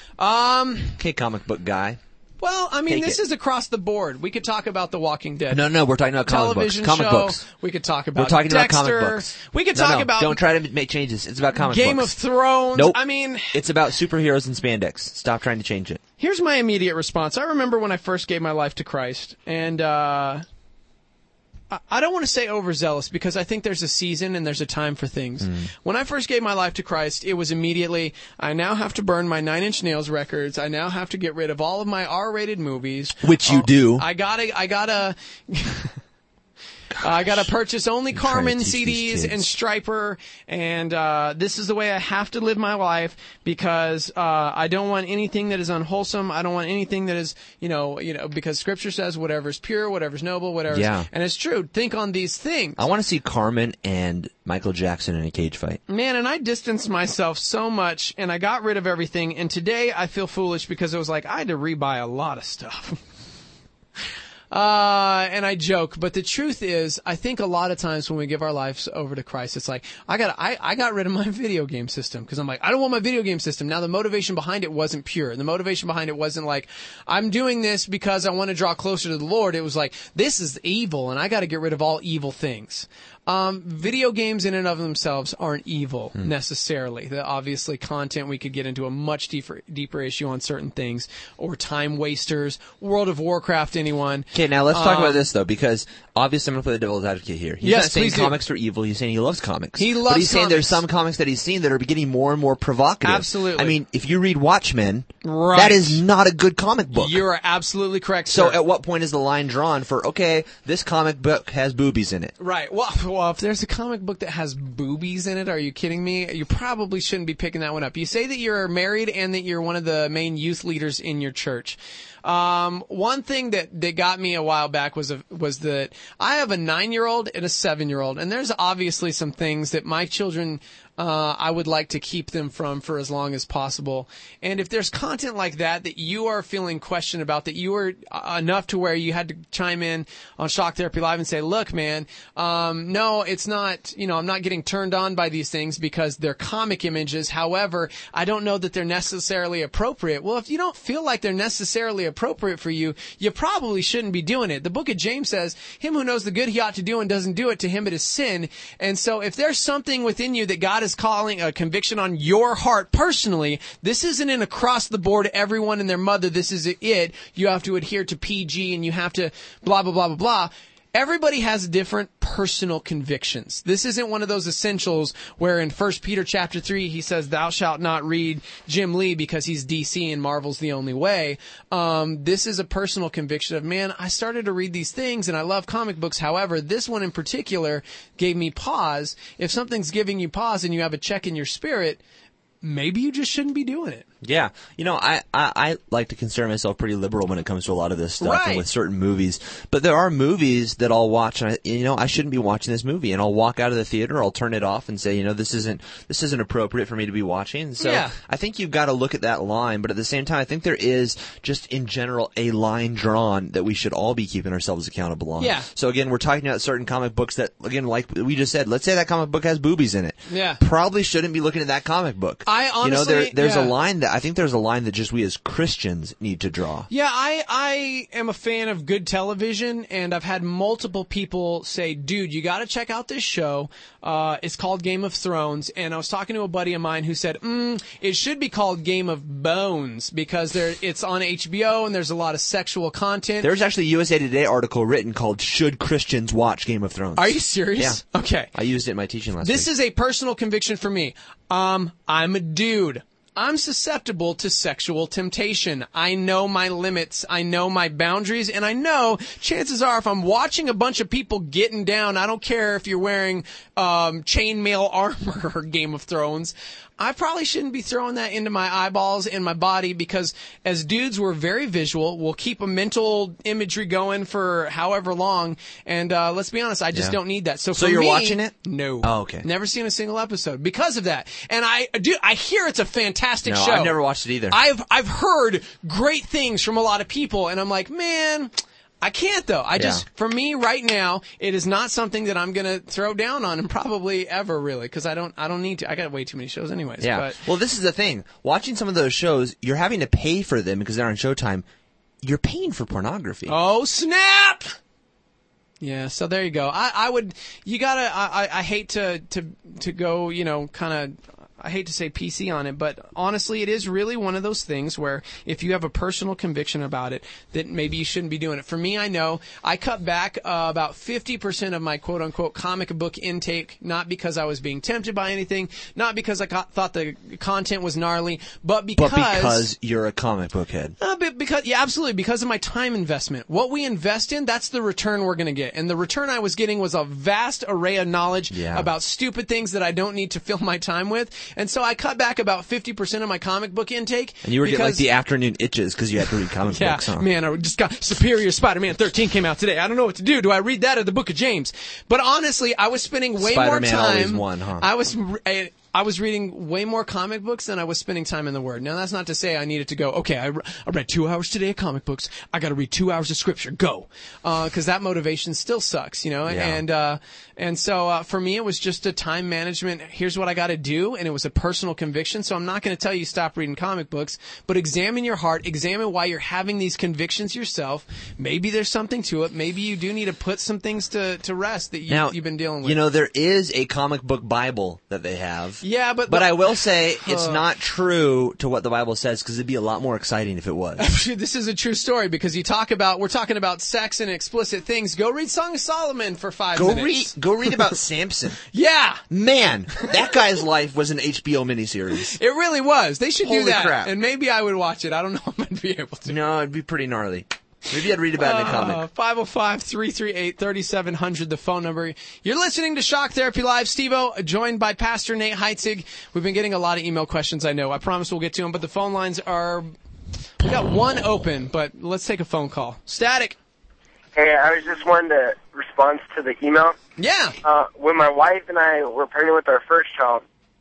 [SPEAKER 4] Um,
[SPEAKER 5] Okay, comic book guy.
[SPEAKER 4] well, I mean,
[SPEAKER 5] Take
[SPEAKER 4] this
[SPEAKER 5] it.
[SPEAKER 4] is across the board. We could talk about The Walking Dead.
[SPEAKER 5] No, no, we're talking about comic books.
[SPEAKER 4] Television
[SPEAKER 5] Comic
[SPEAKER 4] show.
[SPEAKER 5] books.
[SPEAKER 4] We could talk about
[SPEAKER 5] We're talking
[SPEAKER 4] Dexter.
[SPEAKER 5] about comic books.
[SPEAKER 4] We could
[SPEAKER 5] No,
[SPEAKER 4] talk
[SPEAKER 5] no,
[SPEAKER 4] about
[SPEAKER 5] don't try to make changes. It's about comic
[SPEAKER 4] Game
[SPEAKER 5] books.
[SPEAKER 4] of Thrones.
[SPEAKER 5] Nope.
[SPEAKER 4] I mean,
[SPEAKER 5] It's about superheroes and spandex. Stop trying to change it.
[SPEAKER 4] here's my immediate response. I remember when I first gave my life to Christ, and uh, I- I don't want to say overzealous because I think there's a season and there's a time for things.
[SPEAKER 5] Mm.
[SPEAKER 4] When I first gave my life to Christ, it was immediately, I now have to burn my Nine Inch Nails records. I now have to get rid of all of my R-rated movies.
[SPEAKER 5] Which you
[SPEAKER 4] Oh,
[SPEAKER 5] do.
[SPEAKER 4] I gotta, I gotta... I gotta purchase only
[SPEAKER 5] trying to
[SPEAKER 4] Carmen
[SPEAKER 5] teach
[SPEAKER 4] C
[SPEAKER 5] these
[SPEAKER 4] Ds and
[SPEAKER 5] kids.
[SPEAKER 4] Striper, and uh, this is the way I have to live my life because uh, I don't want anything that is unwholesome. I don't want anything that is, you know, you know, because Scripture says whatever is pure, whatever is noble, whatever.
[SPEAKER 5] Yeah.
[SPEAKER 4] And it's true. Think on these things.
[SPEAKER 5] I want to see Carmen and Michael Jackson in a cage fight.
[SPEAKER 4] Man, and I distanced myself so much, and I got rid of everything. And today I feel foolish because it was like I had to rebuy a lot of stuff. Uh, and I joke, but the truth is, I think a lot of times when we give our lives over to Christ, it's like, I got, I, I got rid of my video game system because I'm like, I don't want my video game system. Now the motivation behind it wasn't pure. The motivation behind it wasn't like, I'm doing this because I want to draw closer to the Lord. It was like, this is evil and I got to get rid of all evil things. Um, video games in and of themselves aren't evil
[SPEAKER 5] Hmm.
[SPEAKER 4] necessarily. The obviously content, we could get into a much deeper, deeper issue on certain things, or time wasters, World of Warcraft, anyone.
[SPEAKER 5] Okay, now let's talk
[SPEAKER 4] Um,
[SPEAKER 5] about this though, because obviously I'm going to play the devil's advocate here. He's
[SPEAKER 4] Yes,
[SPEAKER 5] not saying
[SPEAKER 4] please do.
[SPEAKER 5] comics are evil. He's saying he loves comics.
[SPEAKER 4] He
[SPEAKER 5] But
[SPEAKER 4] loves
[SPEAKER 5] he's saying there's
[SPEAKER 4] comics.
[SPEAKER 5] some comics that he's seen that are getting more and more provocative.
[SPEAKER 4] Absolutely.
[SPEAKER 5] I mean, if you read Watchmen,
[SPEAKER 4] Right.
[SPEAKER 5] that is not a good comic book.
[SPEAKER 4] You are absolutely correct,
[SPEAKER 5] so
[SPEAKER 4] sir.
[SPEAKER 5] at what point is the line drawn for, okay, this comic book has boobies in it?
[SPEAKER 4] Right. Well, well, if there's a comic book that has boobies in it, are you kidding me? You probably shouldn't be picking that one up. You say that you're married and that you're one of the main youth leaders in your church. Um, one thing that, that got me a while back was a, was that I have a nine-year-old and a seven-year-old, and there's obviously some things that my children uh, I would like to keep them from for as long as possible. And if there's content like that that you are feeling questioned about, that you were uh, enough to where you had to chime in on Shock Therapy Live and say, look, man, um, no, it's not, you know, I'm not getting turned on by these things because they're comic images. However, I don't know that they're necessarily appropriate. Well, if you don't feel like they're necessarily appropriate for you, you probably shouldn't be doing it. The book of James says, him who knows the good he ought to do and doesn't do it, to him it is sin. And so if there's something within you that God is calling a conviction on your heart personally, this isn't an across the board, everyone and their mother, this is it. You have to adhere to P G and you have to blah, blah, blah, blah, blah. Everybody has different personal convictions. This isn't one of those essentials where in First Peter chapter three he says, thou shalt not read Jim Lee because he's D C and Marvel's the only way. Um, this is a personal conviction of, man, I started to read these things and I love comic books. However, this one in particular gave me pause. If something's giving you pause and you have a check in your spirit, maybe you just shouldn't be doing it.
[SPEAKER 5] Yeah. You know, I, I, I like to consider myself pretty liberal when it comes to a lot of this stuff
[SPEAKER 4] Right.
[SPEAKER 5] and with certain movies. But there are movies that I'll watch and I, you know, I shouldn't be watching this movie, and I'll walk out of the theater, I'll turn it off and say, you know, this isn't, this isn't appropriate for me to be watching. So
[SPEAKER 4] Yeah.
[SPEAKER 5] I think you've got to look at that line, but at the same time, I think there is just in general a line drawn that we should all be keeping ourselves accountable on.
[SPEAKER 4] Yeah.
[SPEAKER 5] So again, we're talking about certain comic books that, again, like we just said, let's say that comic book has boobies in it.
[SPEAKER 4] Yeah.
[SPEAKER 5] Probably shouldn't be looking at that comic book.
[SPEAKER 4] I honestly,
[SPEAKER 5] you know, there, there's
[SPEAKER 4] yeah.
[SPEAKER 5] a line that I think there's a line that just we as Christians need to draw.
[SPEAKER 4] Yeah, I, I am a fan of good television, and I've had multiple people say, dude, you gotta check out this show. Uh, it's called Game of Thrones, and I was talking to a buddy of mine who said, mm, it should be called Game of Bones, because there, it's on H B O, and there's a lot of sexual content.
[SPEAKER 5] There's actually a U S A Today article written called Should Christians Watch Game of Thrones?
[SPEAKER 4] Are you serious?
[SPEAKER 5] Yeah.
[SPEAKER 4] Okay.
[SPEAKER 5] I used it in my teaching last
[SPEAKER 4] This
[SPEAKER 5] week.
[SPEAKER 4] is a personal conviction for me. Um, I'm a dude. I'm susceptible to sexual temptation. I know my limits. I know my boundaries. And I know chances are if I'm watching a bunch of people getting down, I don't care if you're wearing um, chainmail armor or Game of Thrones, I probably shouldn't be throwing that into my eyeballs and my body, because as dudes, we're very visual. We'll keep a mental imagery going for however long. And uh, let's be honest, I just
[SPEAKER 5] Yeah.
[SPEAKER 4] don't need that. So,
[SPEAKER 5] So
[SPEAKER 4] for
[SPEAKER 5] you're
[SPEAKER 4] me,
[SPEAKER 5] watching it?
[SPEAKER 4] No.
[SPEAKER 5] Oh, okay.
[SPEAKER 4] Never seen a single episode because of that. And I do. I hear it's a fantastic
[SPEAKER 5] No,
[SPEAKER 4] show.
[SPEAKER 5] I've never watched it either.
[SPEAKER 4] I've I've heard great things from a lot of people, and I'm like, man, I can't though. I just,
[SPEAKER 5] Yeah.
[SPEAKER 4] for me right now, it is not something that I'm gonna throw down on, and probably ever really, because I don't I don't need to. I got way too many shows anyways.
[SPEAKER 5] Yeah.
[SPEAKER 4] But
[SPEAKER 5] Well, this is the thing. Watching some of those shows, you're having to pay for them because they're on Showtime. You're paying for pornography.
[SPEAKER 4] oh snap! Yeah, so there you go. I, I would, you gotta, I, I, I hate to, to, to go, you know, kind of, I hate to say P C on it, but honestly, it is really one of those things where if you have a personal conviction about it, that maybe you shouldn't be doing it. For me, I know I cut back uh, about fifty percent of my quote-unquote comic book intake, not because I was being tempted by anything, not because I got, thought the content was gnarly, but because...
[SPEAKER 5] But because you're a comic book head.
[SPEAKER 4] Uh, but because, yeah, absolutely, because of my time investment. What we invest in, that's the return we're going to get. And the return I was getting was a vast array of knowledge
[SPEAKER 5] Yeah.
[SPEAKER 4] about stupid things that I don't need to fill my time with. And so I cut back about fifty percent of my comic book intake.
[SPEAKER 5] And you were getting like
[SPEAKER 4] because-
[SPEAKER 5] the afternoon itches because you had to read comic
[SPEAKER 4] yeah,
[SPEAKER 5] books, huh?
[SPEAKER 4] man, I just got Superior Spider-Man thirteen came out today. I don't know what to do. Do I read that or the Book of James? But honestly, I was spending way more
[SPEAKER 5] Spider-Man
[SPEAKER 4] time.
[SPEAKER 5] always won, huh?
[SPEAKER 4] I was. I, I was reading way more comic books than I was spending time in the Word. Now, that's not to say I needed to go, okay, I, re- I read two hours today of comic books. I got to read two hours of Scripture. Go. Because uh, that motivation still sucks, you know?
[SPEAKER 5] Yeah.
[SPEAKER 4] And uh, and so uh, for me, it was just a time management. Here's what I got to do. And it was a personal conviction. So I'm not going to tell you stop reading comic books, but examine your heart. Examine why you're having these convictions yourself. Maybe there's something to it. Maybe you do need to put some things to, to rest that you,
[SPEAKER 5] Now,
[SPEAKER 4] you've been dealing with.
[SPEAKER 5] You know, there is a comic book Bible that they have.
[SPEAKER 4] Yeah, but...
[SPEAKER 5] But
[SPEAKER 4] the-
[SPEAKER 5] I will say it's
[SPEAKER 4] Uh.
[SPEAKER 5] not true to what the Bible says, because it'd be a lot more exciting if it was.
[SPEAKER 4] This is a true story, because you talk about, we're talking about sex and explicit things. Go read Song of Solomon for five
[SPEAKER 5] Go
[SPEAKER 4] minutes.
[SPEAKER 5] read, go read about Samson.
[SPEAKER 4] Yeah!
[SPEAKER 5] Man, that guy's life was an H B O miniseries.
[SPEAKER 4] It really was. They should do
[SPEAKER 5] Holy
[SPEAKER 4] that.
[SPEAKER 5] crap.
[SPEAKER 4] And maybe I would watch it. I don't know if I'd be able to.
[SPEAKER 5] No, it'd be pretty gnarly. Maybe I'd read about it in a comic.
[SPEAKER 4] five oh five, three three eight, three seven zero zero, the phone number. You're listening to Shock Therapy Live. Steve-O, joined by Pastor Nate Heitzig. We've been getting a lot of email questions, I know. I promise we'll get to them, but the phone lines are... We got one open, but let's take a phone call. Static.
[SPEAKER 12] Hey, I was just wanting to respond to the email.
[SPEAKER 4] Yeah.
[SPEAKER 12] Uh, when my wife and I were pregnant with our first child,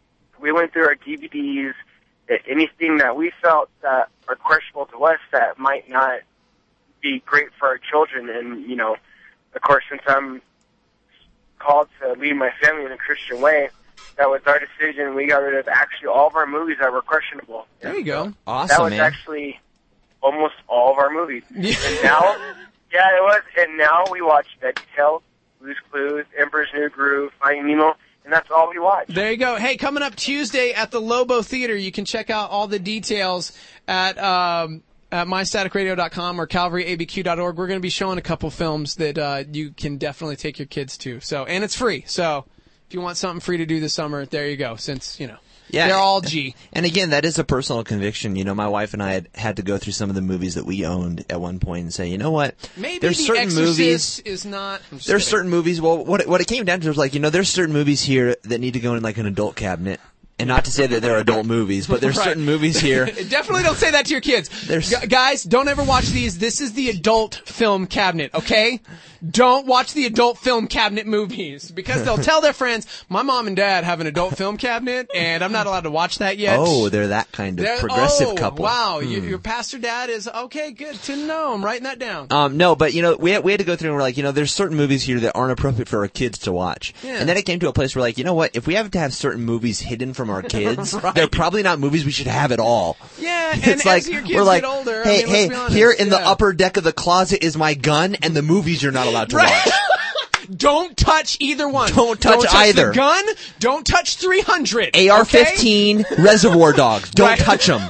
[SPEAKER 12] we went through our D V Ds, that anything that we felt that are questionable to us that might not be great for our children. And, you know, of course, since I'm called to lead my family in a Christian way, that was our decision. We got rid of actually all of our movies that were questionable.
[SPEAKER 4] There you go.
[SPEAKER 5] Awesome,
[SPEAKER 12] That was
[SPEAKER 5] man.
[SPEAKER 12] actually almost all of our movies. And now, yeah, it was. And now we watch VeggieTales, Blue's Clues, Emperor's New Groove, Finding Nemo, and that's all we watch.
[SPEAKER 4] There you go. Hey, coming up Tuesday at the Lobo Theater, you can check out all the details at um, at my static radio dot com or calvary a b q dot org. We're going to be showing a couple films that uh, you can definitely take your kids to. So, and it's free. So, if you want something free to do this summer, there you go. Since you know.
[SPEAKER 5] Yeah,
[SPEAKER 4] they're all G.
[SPEAKER 5] And again, that is a personal conviction. You know, my wife and I had, had to go through some of the movies that we owned at one point and say, you know what?
[SPEAKER 4] Maybe
[SPEAKER 5] there's
[SPEAKER 4] The
[SPEAKER 5] certain
[SPEAKER 4] Exorcist
[SPEAKER 5] movies.
[SPEAKER 4] is not. I'm just
[SPEAKER 5] There's
[SPEAKER 4] kidding.
[SPEAKER 5] certain movies. Well, what it, what it came down to was like, you know, there's certain movies here that need to go in like an adult cabinet. And not to say that they're adult movies, but there's
[SPEAKER 4] Right.
[SPEAKER 5] certain movies here.
[SPEAKER 4] Definitely don't say that to your kids.
[SPEAKER 5] There's-
[SPEAKER 4] Gu- guys, don't ever watch these. This is the adult film cabinet, okay? Don't watch the adult film cabinet movies because they'll tell their friends, my mom and dad have an adult film cabinet and I'm not allowed to watch that yet.
[SPEAKER 5] Oh, they're that kind of
[SPEAKER 4] They're-
[SPEAKER 5] progressive
[SPEAKER 4] oh,
[SPEAKER 5] couple.
[SPEAKER 4] Wow,
[SPEAKER 5] Hmm.
[SPEAKER 4] your, your pastor dad is, okay, good to know. I'm writing that down.
[SPEAKER 5] Um, no, but you know, we had, we had to go through and we're like, you know, there's certain movies here that aren't appropriate for our kids to watch.
[SPEAKER 4] Yeah.
[SPEAKER 5] And then it came to a place where like, you know what, if we have to have certain movies hidden from our kids,
[SPEAKER 4] Right.
[SPEAKER 5] they're probably not movies we should have at all.
[SPEAKER 4] Yeah, and
[SPEAKER 5] It's
[SPEAKER 4] as
[SPEAKER 5] like,
[SPEAKER 4] your kids
[SPEAKER 5] we're like,
[SPEAKER 4] get older,
[SPEAKER 5] hey,
[SPEAKER 4] I mean, let's
[SPEAKER 5] hey,
[SPEAKER 4] be honest,
[SPEAKER 5] here in the
[SPEAKER 4] yeah.
[SPEAKER 5] upper deck of the closet is my gun and the movies you're not allowed to
[SPEAKER 4] Right.
[SPEAKER 5] watch.
[SPEAKER 4] Don't touch either one.
[SPEAKER 5] Don't touch
[SPEAKER 4] don't touch
[SPEAKER 5] either.
[SPEAKER 4] The gun. Don't touch three hundred.
[SPEAKER 5] A R fifteen, Reservoir Dogs, don't
[SPEAKER 4] Right.
[SPEAKER 5] touch them.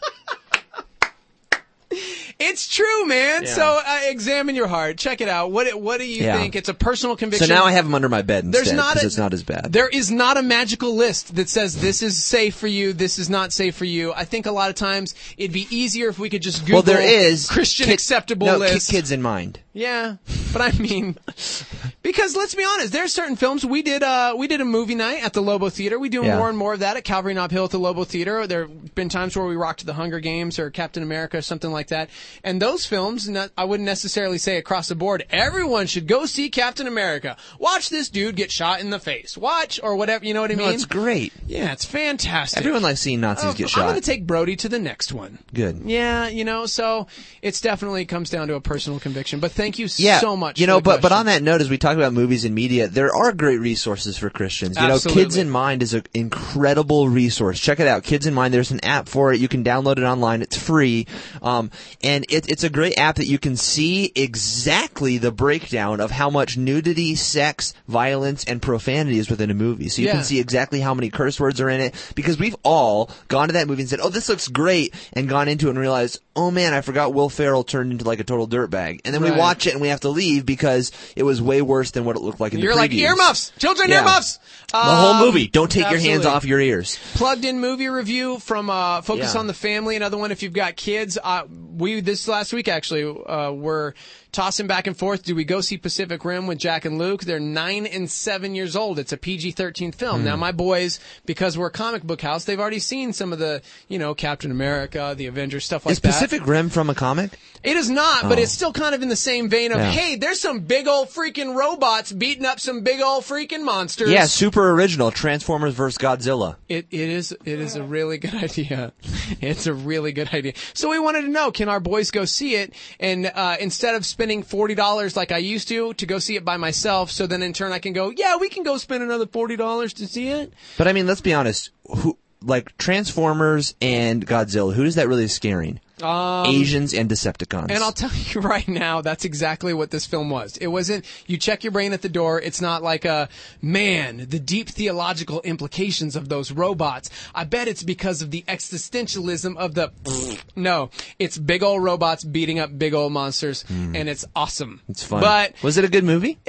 [SPEAKER 4] It's true, man.
[SPEAKER 5] Yeah.
[SPEAKER 4] So uh, examine your heart. Check it out. What What do you
[SPEAKER 5] Yeah.
[SPEAKER 4] think? It's a personal conviction.
[SPEAKER 5] So now I have them under my bed
[SPEAKER 4] There's
[SPEAKER 5] instead
[SPEAKER 4] not
[SPEAKER 5] because
[SPEAKER 4] a-
[SPEAKER 5] it's not as bad.
[SPEAKER 4] There is not a magical list that says this is safe for you, this is not safe for you. I think a lot of times it'd be easier if we could just Google
[SPEAKER 5] well, there is
[SPEAKER 4] Christian
[SPEAKER 5] kid-
[SPEAKER 4] acceptable
[SPEAKER 5] no,
[SPEAKER 4] list.
[SPEAKER 5] ki- kids in mind.
[SPEAKER 4] Yeah, but I mean, because let's be honest, there's certain films we did. Uh, we did a movie night at the Lobo Theater. We do
[SPEAKER 5] Yeah.
[SPEAKER 4] more and more of that at Calvary Knob Hill at the Lobo Theater. There have been times where we rocked the Hunger Games or Captain America or something like that. And those films, not, I wouldn't necessarily say across the board, everyone should go see Captain America. Watch this dude get shot in the face. Watch or whatever. You know what I
[SPEAKER 5] No,
[SPEAKER 4] mean?
[SPEAKER 5] it's great.
[SPEAKER 4] Yeah, it's fantastic.
[SPEAKER 5] Everyone likes seeing Nazis
[SPEAKER 4] Oh,
[SPEAKER 5] get
[SPEAKER 4] I'm
[SPEAKER 5] shot.
[SPEAKER 4] going to take Brody to the next one.
[SPEAKER 5] Good.
[SPEAKER 4] Yeah, you know, so it's definitely comes down to a personal conviction. But thank you
[SPEAKER 5] Yeah,
[SPEAKER 4] so much.
[SPEAKER 5] you
[SPEAKER 4] for
[SPEAKER 5] know,
[SPEAKER 4] the
[SPEAKER 5] but but
[SPEAKER 4] question.
[SPEAKER 5] on that note, as we talk about movies and media, there are great resources for Christians. You
[SPEAKER 4] Absolutely.
[SPEAKER 5] know, Kids in Mind is an incredible resource. Check it out, Kids in Mind. There's an app for it. You can download it online. It's free, um, and it, it's a great app that you can see exactly the breakdown of how much nudity, sex, violence, and profanity is within a movie. So you
[SPEAKER 4] Yeah.
[SPEAKER 5] can see exactly how many curse words are in it. Because we've all gone to that movie and said, "Oh, this looks great," and gone into it and realized, "Oh man, I forgot Will Ferrell turned into like a total dirtbag." And then we
[SPEAKER 4] Right.
[SPEAKER 5] watch it and we have to leave because it was way worse than what it looked like in
[SPEAKER 4] You're
[SPEAKER 5] the
[SPEAKER 4] like
[SPEAKER 5] previews.
[SPEAKER 4] earmuffs, children
[SPEAKER 5] Yeah.
[SPEAKER 4] earmuffs.
[SPEAKER 5] The whole
[SPEAKER 4] Um,
[SPEAKER 5] movie. Don't take your hands
[SPEAKER 4] absolutely.
[SPEAKER 5] off your ears.
[SPEAKER 4] Plugged in movie review from uh, Focus
[SPEAKER 5] Yeah.
[SPEAKER 4] on the Family. Another one if you've got kids. Uh, we this last week actually uh, were tossing back and forth. Do we go see Pacific Rim with Jack and Luke? They're nine and seven years old. It's a P G thirteen film.
[SPEAKER 5] Hmm.
[SPEAKER 4] Now my boys, because we're a comic book house, they've already seen some of the you know Captain America, the Avengers stuff like
[SPEAKER 5] Is
[SPEAKER 4] that.
[SPEAKER 5] Pacific Rim from a comic?
[SPEAKER 4] It is not, but
[SPEAKER 5] Oh.
[SPEAKER 4] it's still kind of in the same vein of,
[SPEAKER 5] Yeah.
[SPEAKER 4] hey, there's some big old freaking robots beating up some big old freaking monsters.
[SPEAKER 5] Yeah, super original. Transformers versus Godzilla.
[SPEAKER 4] It it is it is a really good idea. It's a really good idea. So we wanted to know, can our boys go see it? And uh, instead of spending forty dollars like I used to to go see it by myself, so then in turn I can go, yeah, we can go spend another forty dollars to see it.
[SPEAKER 5] But I mean, let's be honest. Who like Transformers and Godzilla? Who is that really scaring?
[SPEAKER 4] Um,
[SPEAKER 5] Asians and Decepticons.
[SPEAKER 4] And I'll tell you right now, that's exactly what this film was. It wasn't, you check your brain at the door, it's not like a, man, the deep theological implications of those robots. I bet it's because of the existentialism of the, no, it's big old robots beating up big old monsters, and it's awesome.
[SPEAKER 5] It's fun.
[SPEAKER 4] But,
[SPEAKER 5] was it a good movie?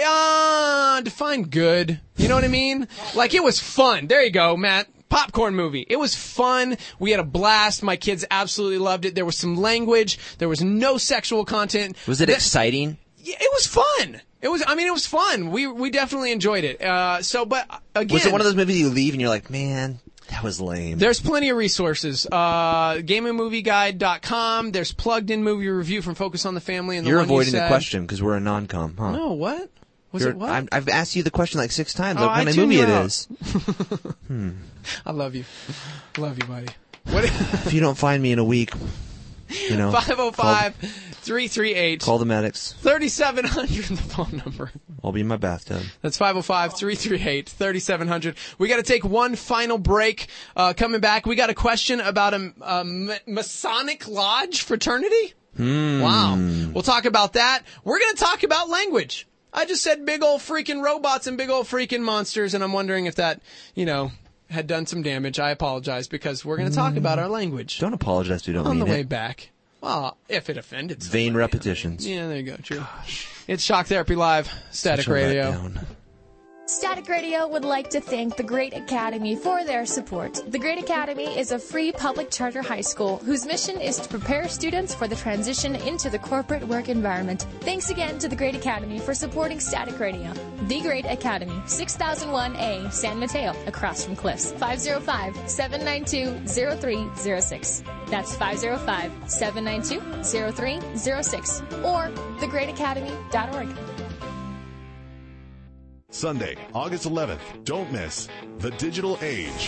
[SPEAKER 4] uh, define good. You know what I mean? Like, it was fun. There you go, Matt. Popcorn movie. It was fun. We had a blast. My kids absolutely loved it. There was some language. There was no sexual content.
[SPEAKER 5] Was it
[SPEAKER 4] That-
[SPEAKER 5] exciting?
[SPEAKER 4] Yeah, it was fun. It was. I mean, it was fun. We we definitely enjoyed it. Uh, so, but again,
[SPEAKER 5] Was it one of those movies you leave and you're like, man, that was lame?
[SPEAKER 4] There's plenty of resources. Uh, gaming movie guide dot com. There's plugged in movie review from Focus on the Family. And the
[SPEAKER 5] You're
[SPEAKER 4] one
[SPEAKER 5] avoiding
[SPEAKER 4] you
[SPEAKER 5] the
[SPEAKER 4] said.
[SPEAKER 5] question because we're a non-com, huh?
[SPEAKER 4] No, what? Was
[SPEAKER 5] You're,
[SPEAKER 4] it what?
[SPEAKER 5] I'm, I've asked you the question like six times.
[SPEAKER 4] Oh,
[SPEAKER 5] what kind
[SPEAKER 4] I
[SPEAKER 5] of
[SPEAKER 4] tuned
[SPEAKER 5] movie
[SPEAKER 4] you
[SPEAKER 5] it
[SPEAKER 4] out.
[SPEAKER 5] is? hmm.
[SPEAKER 4] I love you. Love you, buddy. What?
[SPEAKER 5] If you don't find me in a week, you know.
[SPEAKER 4] five oh five, three three eight,
[SPEAKER 5] Call the medics.
[SPEAKER 4] thirty-seven hundred, the phone number.
[SPEAKER 5] I'll be in my bathtub.
[SPEAKER 4] That's five oh five, three three eight, thirty-seven hundred. We got to take one final break. Uh, coming back, we got a question about a, a Masonic Lodge fraternity.
[SPEAKER 5] Hmm.
[SPEAKER 4] Wow. We'll talk about that. We're going to talk about language. I just said big old freaking robots and big old freaking monsters, and I'm wondering if that, you know, had done some damage. I apologize, because we're going to talk about our language.
[SPEAKER 5] Don't apologize if you don't
[SPEAKER 4] on
[SPEAKER 5] mean
[SPEAKER 4] the way
[SPEAKER 5] it.
[SPEAKER 4] back. Well, if it offended somebody.
[SPEAKER 5] Vain repetitions.
[SPEAKER 4] Yeah, there you go. True. It's Shock Therapy Live, Static
[SPEAKER 5] Such a
[SPEAKER 4] Radio.
[SPEAKER 5] letdown.
[SPEAKER 10] Static Radio would like to thank the Great Academy for their support. The Great Academy is a free public charter high school whose mission is to prepare students for the transition into the corporate work environment. Thanks again to the Great Academy for supporting Static Radio. The Great Academy, six thousand one A, San Mateo, across from Cliffs. five oh five, seven nine two, oh three oh six. That's five oh five, seven nine two, oh three oh six. Or the great academy dot org.
[SPEAKER 11] Sunday, August eleventh. Don't miss The Digital Age.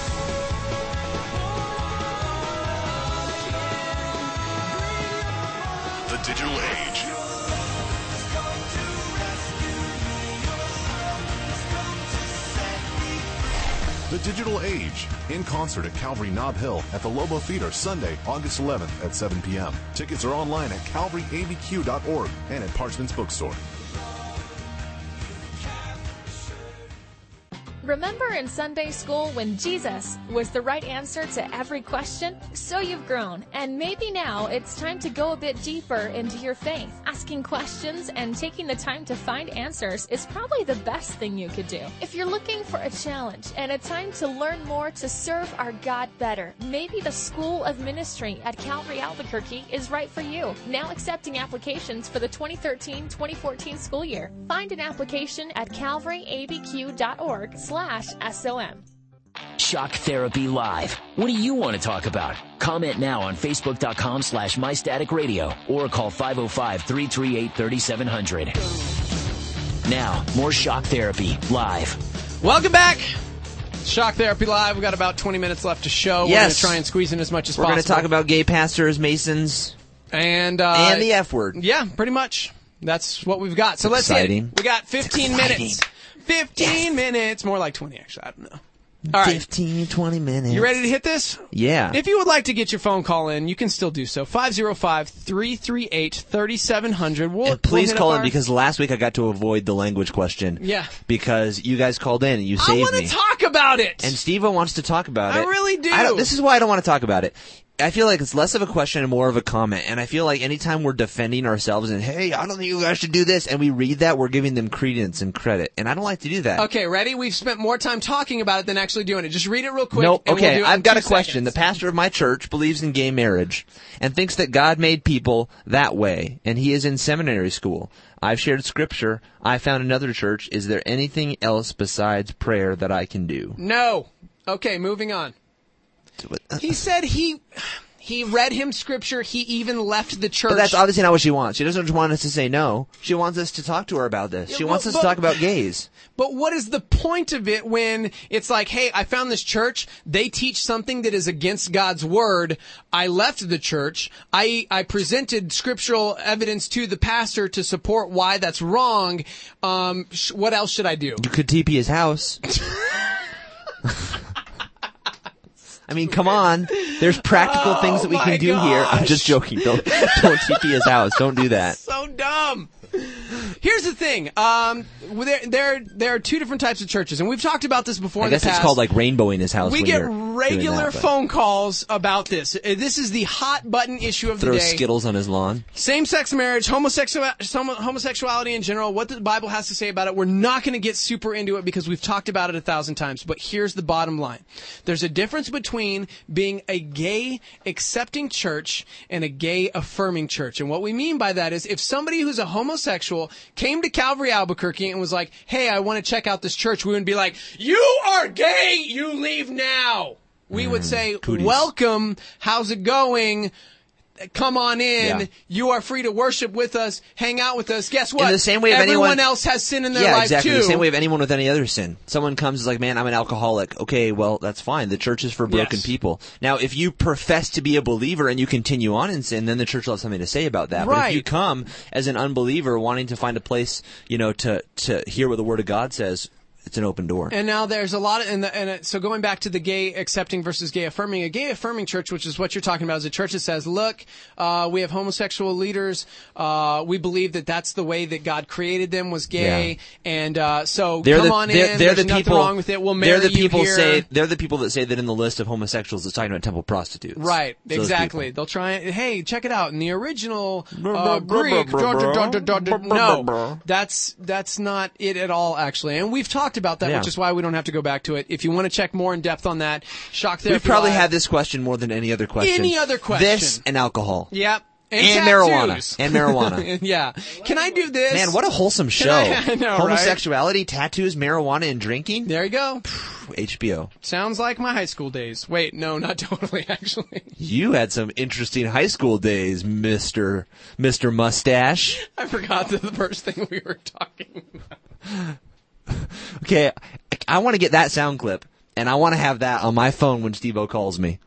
[SPEAKER 11] The Digital Age. The Digital Age, in concert at Calvary Nob Hill at the Lobo Theater, Sunday, August eleventh at seven p.m. Tickets are online at calvary a b q dot org and at Parchment's Bookstore.
[SPEAKER 10] Remember in Sunday school when Jesus was the right answer to every question? So you've grown, and maybe now it's time to go a bit deeper into your faith. Asking questions and taking the time to find answers is probably the best thing you could do. If you're looking for a challenge and a time to learn more to serve our God better, maybe the School of Ministry at Calvary Albuquerque is right for you. Now accepting applications for the twenty thirteen twenty fourteen school year. Find an application at calvary a b q dot org slash S O M.
[SPEAKER 2] Shock Therapy Live. What do you want to talk about? Comment now on Facebook.com slash MyStaticRadio or call five oh five, three three eight, thirty-seven hundred. Now, more Shock Therapy Live.
[SPEAKER 4] Welcome back. Shock Therapy Live. We've got about twenty minutes left to show.
[SPEAKER 5] Yes.
[SPEAKER 4] We're going to try and squeeze in as much as
[SPEAKER 5] We're
[SPEAKER 4] possible.
[SPEAKER 5] going to talk about gay pastors, Masons,
[SPEAKER 4] and uh,
[SPEAKER 5] and the F word.
[SPEAKER 4] Yeah, pretty much. That's what we've got. So let's
[SPEAKER 5] exciting.
[SPEAKER 4] hit it. We got fifteen minutes. fifteen yes. minutes. More like twenty, actually. I don't know. All right.
[SPEAKER 5] fifteen, twenty minutes.
[SPEAKER 4] You ready to hit this?
[SPEAKER 5] Yeah.
[SPEAKER 4] If you would like to get your phone call in, you can still do so. five oh five, three three eight, thirty-seven hundred. We'll,
[SPEAKER 5] and please
[SPEAKER 4] we'll
[SPEAKER 5] call in
[SPEAKER 4] our...
[SPEAKER 5] because last week I got to avoid the language question.
[SPEAKER 4] Yeah.
[SPEAKER 5] Because you guys called in and you saved me.
[SPEAKER 4] I want to talk about it.
[SPEAKER 5] And Steve-O wants to talk about
[SPEAKER 4] I
[SPEAKER 5] it.
[SPEAKER 4] I really do.
[SPEAKER 5] I don't, this is why I don't want to talk about it. I feel like it's less of a question and more of a comment. And I feel like anytime we're defending ourselves and, hey, I don't think you guys should do this, and we read that, we're giving them credence and credit. And I don't like to do that.
[SPEAKER 4] Okay, ready? We've spent more time talking about it than actually doing it. Just read it real quick.
[SPEAKER 5] Nope.
[SPEAKER 4] And
[SPEAKER 5] Okay,
[SPEAKER 4] we'll do it
[SPEAKER 5] I've
[SPEAKER 4] in
[SPEAKER 5] got a
[SPEAKER 4] two
[SPEAKER 5] question.
[SPEAKER 4] seconds.
[SPEAKER 5] The pastor of my church believes in gay marriage and thinks that God made people that way, and he is in seminary school. I've shared scripture. I found another church. Is there anything else besides prayer that I can do?
[SPEAKER 4] No. Okay, moving on. He said he... He read him scripture. He even left the church.
[SPEAKER 5] But that's obviously not what she wants. She doesn't want us to say no. She wants us to talk to her about this.
[SPEAKER 4] Yeah,
[SPEAKER 5] she
[SPEAKER 4] but,
[SPEAKER 5] wants us
[SPEAKER 4] but,
[SPEAKER 5] to talk about gays.
[SPEAKER 4] But what is the point of it when it's like, hey, I found this church. They teach something that is against God's word. I left the church. I, I presented scriptural evidence to the pastor to support why that's wrong. Um, sh- what else should I do?
[SPEAKER 5] You could T P his house. I mean, come on. There's practical
[SPEAKER 4] oh,
[SPEAKER 5] things that we can do
[SPEAKER 4] gosh.
[SPEAKER 5] here. I'm just joking. Don't don't T P his house. Don't do that.
[SPEAKER 4] So dumb. Here's the thing. Um, there, there, there are two different types of churches, and we've talked about this before
[SPEAKER 5] I
[SPEAKER 4] in the
[SPEAKER 5] guess
[SPEAKER 4] past.
[SPEAKER 5] it's called like rainbowing his house.
[SPEAKER 4] We
[SPEAKER 5] when
[SPEAKER 4] get
[SPEAKER 5] you're
[SPEAKER 4] regular
[SPEAKER 5] doing that,
[SPEAKER 4] phone calls about this. This is the hot button issue of
[SPEAKER 5] throw
[SPEAKER 4] the day.
[SPEAKER 5] Skittles on his lawn.
[SPEAKER 4] Same-sex marriage, homosexual, homosexuality in general, what the Bible has to say about it. We're not going to get super into it because we've talked about it a thousand times. But here's the bottom line. There's a difference between being a gay accepting church and a gay affirming church. And what we mean by that is if somebody who's a homosexual came to Calvary Albuquerque and was like, hey, I want to check out this church, we wouldn't be like, you are gay, you leave now. We mm, would say, cooties. Welcome, how's it going? come on in.
[SPEAKER 5] Yeah.
[SPEAKER 4] You are free to worship with us, hang out with us. Guess what?
[SPEAKER 5] In the same way, if
[SPEAKER 4] everyone
[SPEAKER 5] anyone,
[SPEAKER 4] else has sin in their
[SPEAKER 5] yeah,
[SPEAKER 4] life
[SPEAKER 5] exactly.
[SPEAKER 4] too.
[SPEAKER 5] The same way of anyone with any other sin. Someone comes and is like, man, I'm an alcoholic. Okay, well, that's fine. The church is for broken
[SPEAKER 4] Yes.
[SPEAKER 5] people. Now, if you profess to be a believer and you continue on in sin, then the church will have something to say about that. But
[SPEAKER 4] Right.
[SPEAKER 5] if you come as an unbeliever wanting to find a place, you know, to, to hear what the Word of God says, it's an open door.
[SPEAKER 4] And now there's a lot of, and, the, and it, so going back to the gay accepting versus gay affirming, a gay affirming church, which is what you're talking about, is a church that says, look, uh, we have homosexual leaders, uh, we believe that that's the way that God created them was gay,
[SPEAKER 5] Yeah.
[SPEAKER 4] and, uh, so
[SPEAKER 5] They're
[SPEAKER 4] come
[SPEAKER 5] the,
[SPEAKER 4] on
[SPEAKER 5] they're,
[SPEAKER 4] in,
[SPEAKER 5] they're
[SPEAKER 4] there's
[SPEAKER 5] the
[SPEAKER 4] nothing
[SPEAKER 5] people,
[SPEAKER 4] wrong with it, we'll marry
[SPEAKER 5] they're the people
[SPEAKER 4] you here.
[SPEAKER 5] say they're the people that say that in the list of homosexuals it's talking about temple prostitutes.
[SPEAKER 4] Right,
[SPEAKER 5] Those
[SPEAKER 4] exactly.
[SPEAKER 5] people.
[SPEAKER 4] They'll try and, hey, check it out. In the original uh, Greek, da, da, da, da, da, no, that's that's not it at all, actually. And we've talked about that,
[SPEAKER 5] Yeah.
[SPEAKER 4] which is why we don't have to go back to it. If you want to check more in depth on that, Shock Therapy
[SPEAKER 5] We probably
[SPEAKER 4] Live.
[SPEAKER 5] had this question more than any other question.
[SPEAKER 4] Any other question.
[SPEAKER 5] This and alcohol.
[SPEAKER 4] Yep.
[SPEAKER 5] And
[SPEAKER 4] tattoos.
[SPEAKER 5] marijuana. And marijuana.
[SPEAKER 4] Yeah. Can I do this?
[SPEAKER 5] Man, what a wholesome show.
[SPEAKER 4] I- I know, right?
[SPEAKER 5] Homosexuality, tattoos, marijuana, and drinking?
[SPEAKER 4] There you go.
[SPEAKER 5] H B O.
[SPEAKER 4] Sounds like my high school days. Wait, no, not totally, actually.
[SPEAKER 5] You had some interesting high school days, Mister Mister Mustache.
[SPEAKER 4] I forgot the, the first thing we were talking about.
[SPEAKER 5] Okay, I, I want to get that sound clip, and I want to have that on my phone when Steve-O calls me.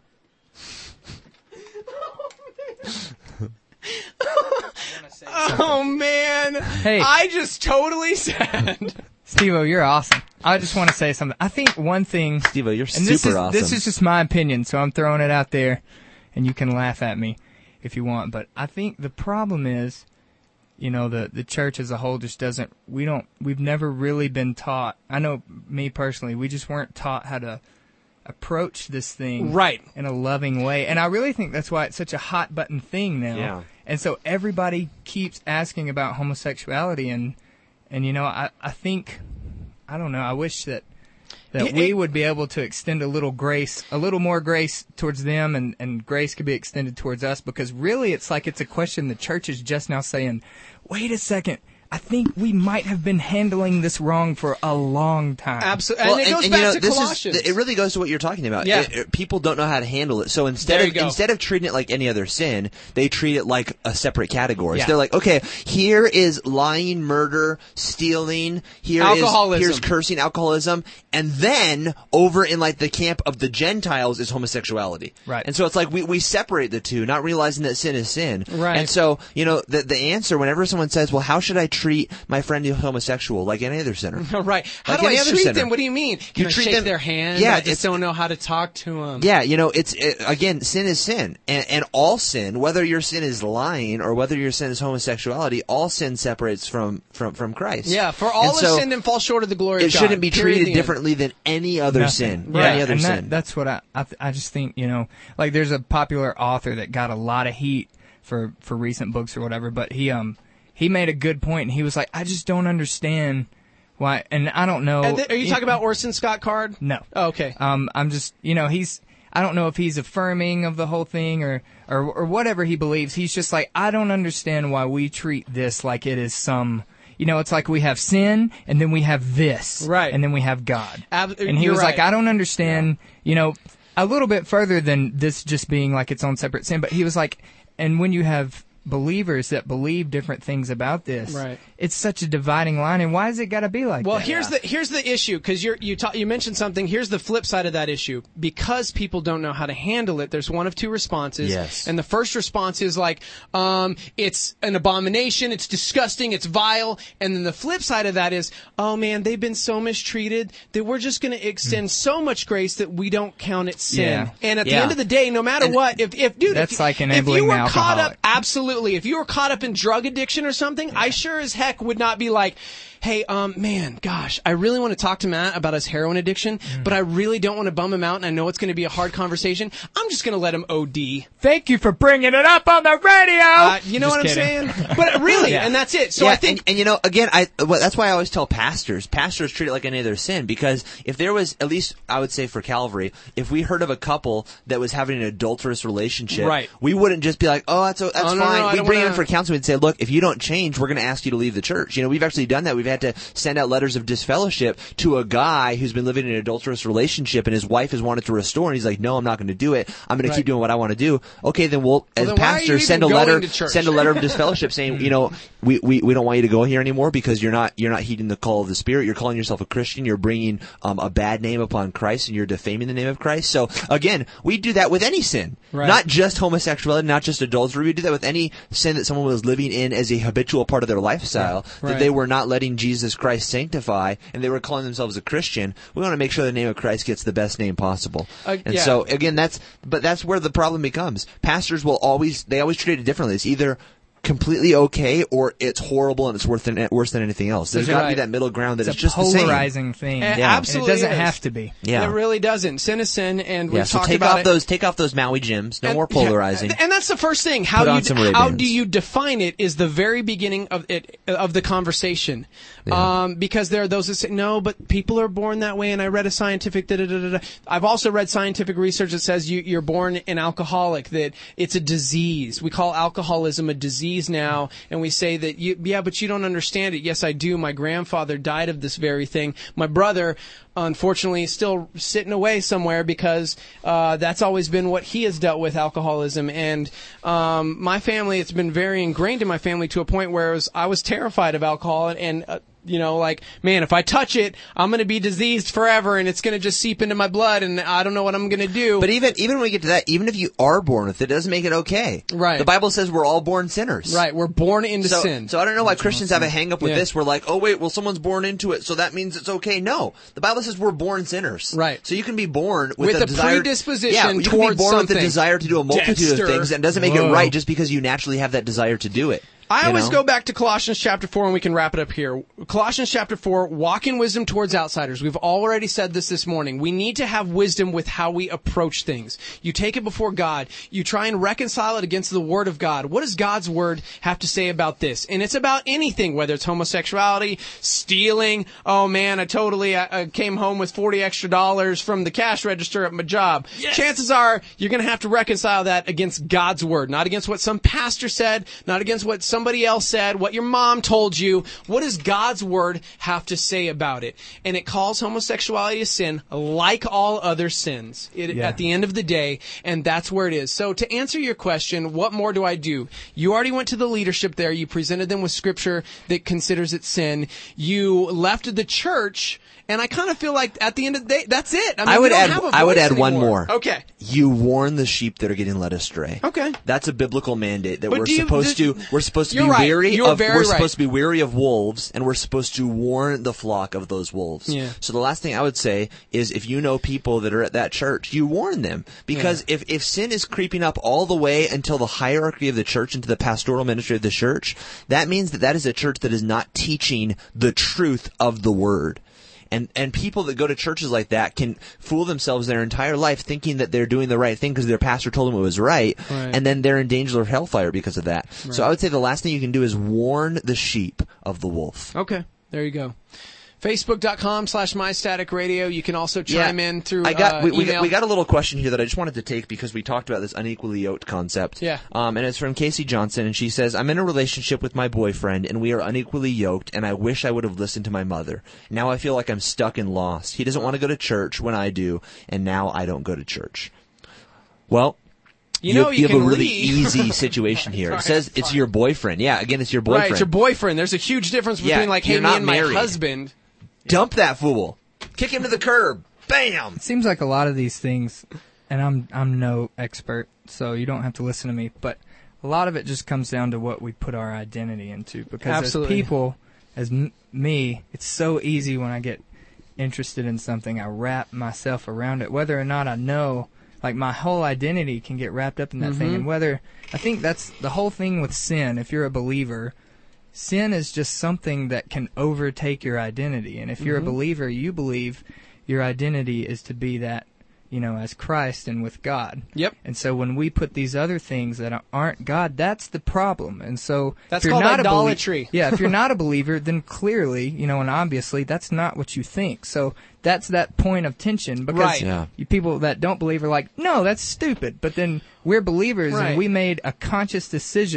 [SPEAKER 4] Oh, man.
[SPEAKER 13] Hey.
[SPEAKER 4] I just totally said.
[SPEAKER 13] Steve-O, you're awesome. I just want to say something. I think one thing...
[SPEAKER 5] Steve-O, you're
[SPEAKER 13] and this
[SPEAKER 5] super
[SPEAKER 13] is,
[SPEAKER 5] awesome.
[SPEAKER 13] This is just my opinion, so I'm throwing it out there, and you can laugh at me if you want. But I think the problem is, you know, the, the church as a whole just doesn't... We don't... We've never really been taught... I know, me personally, we just weren't taught how to approach this thing
[SPEAKER 4] right.
[SPEAKER 13] in a loving way. And I really think that's why it's such a hot button thing now.
[SPEAKER 5] Yeah.
[SPEAKER 13] And so everybody keeps asking about homosexuality, and and you know, I, I think, I don't know, I wish that that
[SPEAKER 4] It-
[SPEAKER 13] we
[SPEAKER 4] it-
[SPEAKER 13] would be able to extend a little grace, a little more grace towards them, and, and grace could be extended towards us, because really it's like it's a question the church is just now saying, wait a second, I think we might have been handling this wrong for a long time.
[SPEAKER 4] Absolutely. And it goes back
[SPEAKER 5] you know,
[SPEAKER 4] to
[SPEAKER 5] this
[SPEAKER 4] Colossians.
[SPEAKER 5] Is, it really goes to what you're talking about.
[SPEAKER 4] Yeah.
[SPEAKER 5] It- it- people don't know how to handle it. So instead
[SPEAKER 4] There you
[SPEAKER 5] of
[SPEAKER 4] go.
[SPEAKER 5] instead of treating it like any other sin, they treat it like a separate category.
[SPEAKER 4] Yeah.
[SPEAKER 5] So they're like, okay, here is lying, murder, stealing. Here is
[SPEAKER 4] Alcoholism.
[SPEAKER 5] here's cursing, alcoholism, and then over in like the camp of the Gentiles is homosexuality.
[SPEAKER 13] Right.
[SPEAKER 5] And so it's like we we separate the two, not realizing that sin is sin.
[SPEAKER 4] Right.
[SPEAKER 5] And so you know the the answer whenever someone says, well, how should I treat my friend who's homosexual, like any other sinner?
[SPEAKER 4] Right. How
[SPEAKER 5] Like
[SPEAKER 4] do I
[SPEAKER 5] any other
[SPEAKER 4] treat
[SPEAKER 5] sinner.
[SPEAKER 4] them? What do you mean? Can
[SPEAKER 5] You
[SPEAKER 4] I
[SPEAKER 5] treat
[SPEAKER 4] shake
[SPEAKER 5] them-
[SPEAKER 4] their hand?
[SPEAKER 5] Yeah,
[SPEAKER 4] I
[SPEAKER 5] it's-
[SPEAKER 4] just don't know how to talk to them.
[SPEAKER 5] Yeah, you know, it's it, again, sin is sin, and, and all sin, whether your sin is lying or whether your sin is homosexuality, all sin separates from from from Christ.
[SPEAKER 4] Yeah, for all
[SPEAKER 5] And
[SPEAKER 4] have
[SPEAKER 5] so
[SPEAKER 4] sinned and fall short of the glory
[SPEAKER 5] it
[SPEAKER 4] of God.
[SPEAKER 5] shouldn't be
[SPEAKER 4] Period,
[SPEAKER 5] treated
[SPEAKER 4] the end.
[SPEAKER 5] differently than any other
[SPEAKER 13] Nothing.
[SPEAKER 5] sin.
[SPEAKER 13] Yeah,
[SPEAKER 5] Any other
[SPEAKER 13] and
[SPEAKER 5] sin.
[SPEAKER 13] That, that's what I, I I just think, you know, like there's a popular author that got a lot of heat for for recent books or whatever, but he um he made a good point, and he was like, I just don't understand why, and I don't know.
[SPEAKER 4] And th- are you talking about Orson Scott Card?
[SPEAKER 13] No.
[SPEAKER 4] Oh, okay.
[SPEAKER 13] Um, I'm just, you know, he's, I don't know if he's affirming of the whole thing or, or, or whatever he believes. He's just like, I don't understand why we treat this like it is some, you know, it's like we have sin and then we have this.
[SPEAKER 4] Right.
[SPEAKER 13] And then we have God.
[SPEAKER 4] Ab-
[SPEAKER 13] and he
[SPEAKER 4] you're
[SPEAKER 13] was like,
[SPEAKER 4] right.
[SPEAKER 13] I don't understand, you know, a little bit further than this just being like its own separate sin, but he was like, and when you have believers that believe different things about this,
[SPEAKER 4] Right.
[SPEAKER 13] it's such a dividing line, and why has it got to be like
[SPEAKER 4] Well,
[SPEAKER 13] that?
[SPEAKER 4] here's the here's the issue, because you you ta- you mentioned something. Here's the flip side of that issue. Because people don't know how to handle it, there's one of two responses.
[SPEAKER 5] Yes.
[SPEAKER 4] And the first response is like, um, it's an abomination, it's disgusting, it's vile. And then the flip side of that is, oh man, they've been so mistreated that we're just going to extend so much grace that we don't count it sin.
[SPEAKER 13] Yeah.
[SPEAKER 4] And at the
[SPEAKER 5] Yeah.
[SPEAKER 4] end of the day, no matter
[SPEAKER 5] And-
[SPEAKER 4] what, if if dude,
[SPEAKER 13] That's
[SPEAKER 4] if,
[SPEAKER 13] like
[SPEAKER 4] if
[SPEAKER 13] enabling
[SPEAKER 4] you were
[SPEAKER 13] the
[SPEAKER 4] caught up,
[SPEAKER 13] alcoholic.
[SPEAKER 4] absolutely, if you were caught up in drug addiction or something, I sure as heck would not be like, hey, um, man, gosh, I really want to talk to Matt about his heroin addiction,
[SPEAKER 13] Mm.
[SPEAKER 4] but I really don't want to bum him out, and I know it's going to be a hard conversation. I'm just going to let him O D.
[SPEAKER 13] Thank you for bringing it up on the radio.
[SPEAKER 4] Uh, you know
[SPEAKER 13] Just
[SPEAKER 4] what
[SPEAKER 13] kidding.
[SPEAKER 4] I'm saying? But really,
[SPEAKER 5] Yeah.
[SPEAKER 4] and that's it. So
[SPEAKER 5] yeah,
[SPEAKER 4] I think.
[SPEAKER 5] and, and you know, again, I well, that's why I always tell pastors, pastors treat it like any other sin, because if there was, at least I would say for Calvary, if we heard of a couple that was having an adulterous relationship,
[SPEAKER 4] Right.
[SPEAKER 5] we wouldn't just be like, oh, that's that's
[SPEAKER 4] Oh, no, no,
[SPEAKER 5] fine.
[SPEAKER 4] no, I
[SPEAKER 5] we
[SPEAKER 4] don't
[SPEAKER 5] bring
[SPEAKER 4] wanna-
[SPEAKER 5] them in for counseling and say, look, if you don't change, we're going to ask you to leave the church. You know, we've actually done that. We've had to send out letters of disfellowship to a guy who's been living in an adulterous relationship and his wife has wanted to restore, and he's like, no, I'm not going to do it. I'm going
[SPEAKER 4] Right.
[SPEAKER 5] to keep doing what I want to do. Okay, then we'll,
[SPEAKER 4] Well,
[SPEAKER 5] as
[SPEAKER 4] then why are you
[SPEAKER 5] pastors,
[SPEAKER 4] even
[SPEAKER 5] send a
[SPEAKER 4] going
[SPEAKER 5] letter,
[SPEAKER 4] to church?
[SPEAKER 5] send a letter of disfellowship saying, you know, we, we, we don't want you to go here anymore because you're not, you're not heeding the call of the Spirit. You're calling yourself a Christian. You're bringing, um, a bad name upon Christ and you're defaming the name of Christ. So again, we do that with any sin.
[SPEAKER 4] Right.
[SPEAKER 5] Not just homosexuality, not just adultery. We do that with any sin that someone was living in as a habitual part of their lifestyle,
[SPEAKER 4] Right.
[SPEAKER 5] that they were not letting Jesus Christ sanctify, and they were calling themselves a Christian. We want to make sure the name of Christ gets the best name possible.
[SPEAKER 4] Uh,
[SPEAKER 5] and
[SPEAKER 4] yeah.
[SPEAKER 5] so, again, that's, but that's where the problem becomes. Pastors will always, they always treat it differently. It's either completely okay or it's horrible and it's worse than, worse than anything else. There's got to
[SPEAKER 4] Right.
[SPEAKER 5] be that middle ground that
[SPEAKER 13] It's
[SPEAKER 5] it's,
[SPEAKER 13] a
[SPEAKER 5] just the same.
[SPEAKER 13] polarizing thing.
[SPEAKER 4] It
[SPEAKER 5] Yeah.
[SPEAKER 4] absolutely
[SPEAKER 13] And it doesn't
[SPEAKER 4] is.
[SPEAKER 13] have to be.
[SPEAKER 5] Yeah.
[SPEAKER 4] It really doesn't. Sin is sin, and
[SPEAKER 5] Yeah,
[SPEAKER 4] we've
[SPEAKER 5] so
[SPEAKER 4] talked
[SPEAKER 5] take
[SPEAKER 4] about
[SPEAKER 5] off
[SPEAKER 4] it.
[SPEAKER 5] those, take off those Maui gyms. No
[SPEAKER 4] And-
[SPEAKER 5] more polarizing.
[SPEAKER 4] yeah, and that's the first thing. How
[SPEAKER 5] Put
[SPEAKER 4] do
[SPEAKER 5] on
[SPEAKER 4] you
[SPEAKER 5] some
[SPEAKER 4] how
[SPEAKER 5] Ray-Bans.
[SPEAKER 4] do you define it? Is the very beginning of it of the conversation,
[SPEAKER 5] Yeah.
[SPEAKER 4] um, because there are those that say no, but people are born that way. And I read a scientific. Da, da, da, da, da. I've also read scientific research that says you, you're born an alcoholic. That it's a disease. We call alcoholism a disease now, and we say that you yeah, but you don't understand it. Yes, I do. My grandfather died of this very thing. My brother, unfortunately, is still sitting away somewhere because uh, that's always been what he has dealt with, alcoholism. And um, my family, it's been very ingrained in my family to a point where it was, I was terrified of alcohol and. Uh, You know, like, man, if I touch it, I'm going to be diseased forever and it's going to just seep into my blood and I don't know what I'm going to do.
[SPEAKER 5] But even even when we get to that, even if you are born with it, it doesn't make it okay.
[SPEAKER 4] Right.
[SPEAKER 5] The Bible says we're all born sinners.
[SPEAKER 4] Right. We're born into
[SPEAKER 5] so,
[SPEAKER 4] sin.
[SPEAKER 5] So I don't know why Christians have a hang up with
[SPEAKER 4] Yeah.
[SPEAKER 5] this. We're like, oh wait, well someone's born into it, so that means it's okay. No. The Bible says we're born sinners.
[SPEAKER 4] Right.
[SPEAKER 5] So you can be born with,
[SPEAKER 4] With
[SPEAKER 5] a
[SPEAKER 4] a
[SPEAKER 5] desire,
[SPEAKER 4] predisposition
[SPEAKER 5] yeah, you can be
[SPEAKER 4] towards
[SPEAKER 5] born with
[SPEAKER 4] something.
[SPEAKER 5] the desire to do a multitude
[SPEAKER 4] Dexter.
[SPEAKER 5] of things, and it doesn't make
[SPEAKER 4] Whoa.
[SPEAKER 5] it right just because you naturally have that desire to do it.
[SPEAKER 4] I
[SPEAKER 5] you
[SPEAKER 4] always
[SPEAKER 5] know?
[SPEAKER 4] go back to Colossians chapter four, and we can wrap it up here. Colossians chapter four, walk in wisdom towards outsiders. We've already said this this morning. We need to have wisdom with how we approach things. You take it before God. You try and reconcile it against the Word of God. What does God's Word have to say about this? And it's about anything, whether it's homosexuality, stealing. Oh man, I totally I, I came home with forty extra dollars from the cash register at my job.
[SPEAKER 14] Yes.
[SPEAKER 4] Chances are you're going to have to reconcile that against God's Word, not against what some pastor said, not against what some somebody else said, what your mom told you. What does God's Word have to say about it? And it calls homosexuality a sin like all other sins it,
[SPEAKER 13] Yeah.
[SPEAKER 4] at the end of the day, and that's where it is. So to answer your question, what more do I do? You already went to the leadership there. You presented them with scripture that considers it sin. You left the church, and I kind of feel like at the end of the day, that's it. I, mean,
[SPEAKER 5] I would
[SPEAKER 4] you don't
[SPEAKER 5] add.
[SPEAKER 4] have a
[SPEAKER 5] I would
[SPEAKER 4] voice
[SPEAKER 5] add one
[SPEAKER 4] anymore.
[SPEAKER 5] more.
[SPEAKER 4] Okay.
[SPEAKER 5] You warn the sheep that are getting led astray.
[SPEAKER 4] Okay.
[SPEAKER 5] That's a biblical mandate that
[SPEAKER 4] But
[SPEAKER 5] we're
[SPEAKER 4] do you-
[SPEAKER 5] supposed
[SPEAKER 4] do-
[SPEAKER 5] to. We're supposed to
[SPEAKER 4] You're
[SPEAKER 5] be
[SPEAKER 4] right.
[SPEAKER 5] weary
[SPEAKER 4] You're
[SPEAKER 5] of.
[SPEAKER 4] very
[SPEAKER 5] We're
[SPEAKER 4] right.
[SPEAKER 5] supposed to be weary of wolves, and we're supposed to warn the flock of those wolves.
[SPEAKER 4] Yeah.
[SPEAKER 5] So the last thing I would say is, if you know people that are at that church, you warn them, because if if sin is creeping up all the way until the hierarchy of the church, into the pastoral ministry of the church, that means that that is a church that is not teaching the truth of the word. And and people that go to churches like that can fool themselves their entire life thinking that they're doing the right thing because their pastor told them it was right,
[SPEAKER 4] Right.
[SPEAKER 5] and then they're in danger of hellfire because of that. So
[SPEAKER 4] Right.
[SPEAKER 5] I would say the last thing you can do is warn the sheep of the wolf.
[SPEAKER 4] Okay. There you go. Facebook.com slash MyStaticRadio. You can also chime in through
[SPEAKER 5] I got
[SPEAKER 4] uh,
[SPEAKER 5] we, we
[SPEAKER 4] email.
[SPEAKER 5] got we got a little question here that I just wanted to take because we talked about this unequally yoked concept.
[SPEAKER 4] Yeah.
[SPEAKER 5] Um, and it's from Casey Johnson, and she says, "I'm in a relationship with my boyfriend, and we are unequally yoked, and I wish I would have listened to my mother. Now I feel like I'm stuck and lost. He doesn't want to go to church when I do, and now I don't go to church." Well.
[SPEAKER 4] You know you
[SPEAKER 5] have
[SPEAKER 4] can
[SPEAKER 5] a really
[SPEAKER 4] leave.
[SPEAKER 5] easy situation here. It
[SPEAKER 4] Right,
[SPEAKER 5] says it's your boyfriend. Yeah, again, it's your boyfriend.
[SPEAKER 4] Right, it's your boyfriend. There's a huge difference between
[SPEAKER 5] Yeah,
[SPEAKER 4] like, hey,
[SPEAKER 5] you're
[SPEAKER 4] me
[SPEAKER 5] not
[SPEAKER 4] and
[SPEAKER 5] married.
[SPEAKER 4] my husband.
[SPEAKER 5] Dump that fool. Kick him to the curb. Bam.
[SPEAKER 13] It seems like a lot of these things, and I'm I'm no expert, so you don't have to listen to me, but a lot of it just comes down to what we put our identity into. Because
[SPEAKER 4] Absolutely.
[SPEAKER 13] as people, as m- me, it's so easy when I get interested in something, I wrap myself around it, whether or not I know. Like, my whole identity can get wrapped up in that thing.
[SPEAKER 4] Mhm.
[SPEAKER 13] And whether, I think that's the whole thing with sin, if you're a believer, sin is just something that can overtake your identity. And if you're
[SPEAKER 4] Mhm.
[SPEAKER 13] a believer, you believe your identity is to be that, you know, as Christ and with God.
[SPEAKER 4] Yep.
[SPEAKER 13] And so when we put these other things that aren't God, that's the problem. And so
[SPEAKER 4] That's
[SPEAKER 13] if you're
[SPEAKER 4] called
[SPEAKER 13] not
[SPEAKER 4] idolatry.
[SPEAKER 13] A belie- yeah, if you're not a believer, then clearly, you know, and obviously that's not what you think. So that's that point of tension because
[SPEAKER 4] Right.
[SPEAKER 5] Yeah.
[SPEAKER 13] you people that don't believe are like, no, that's stupid. But then we're believers
[SPEAKER 4] Right.
[SPEAKER 13] and we made a conscious decision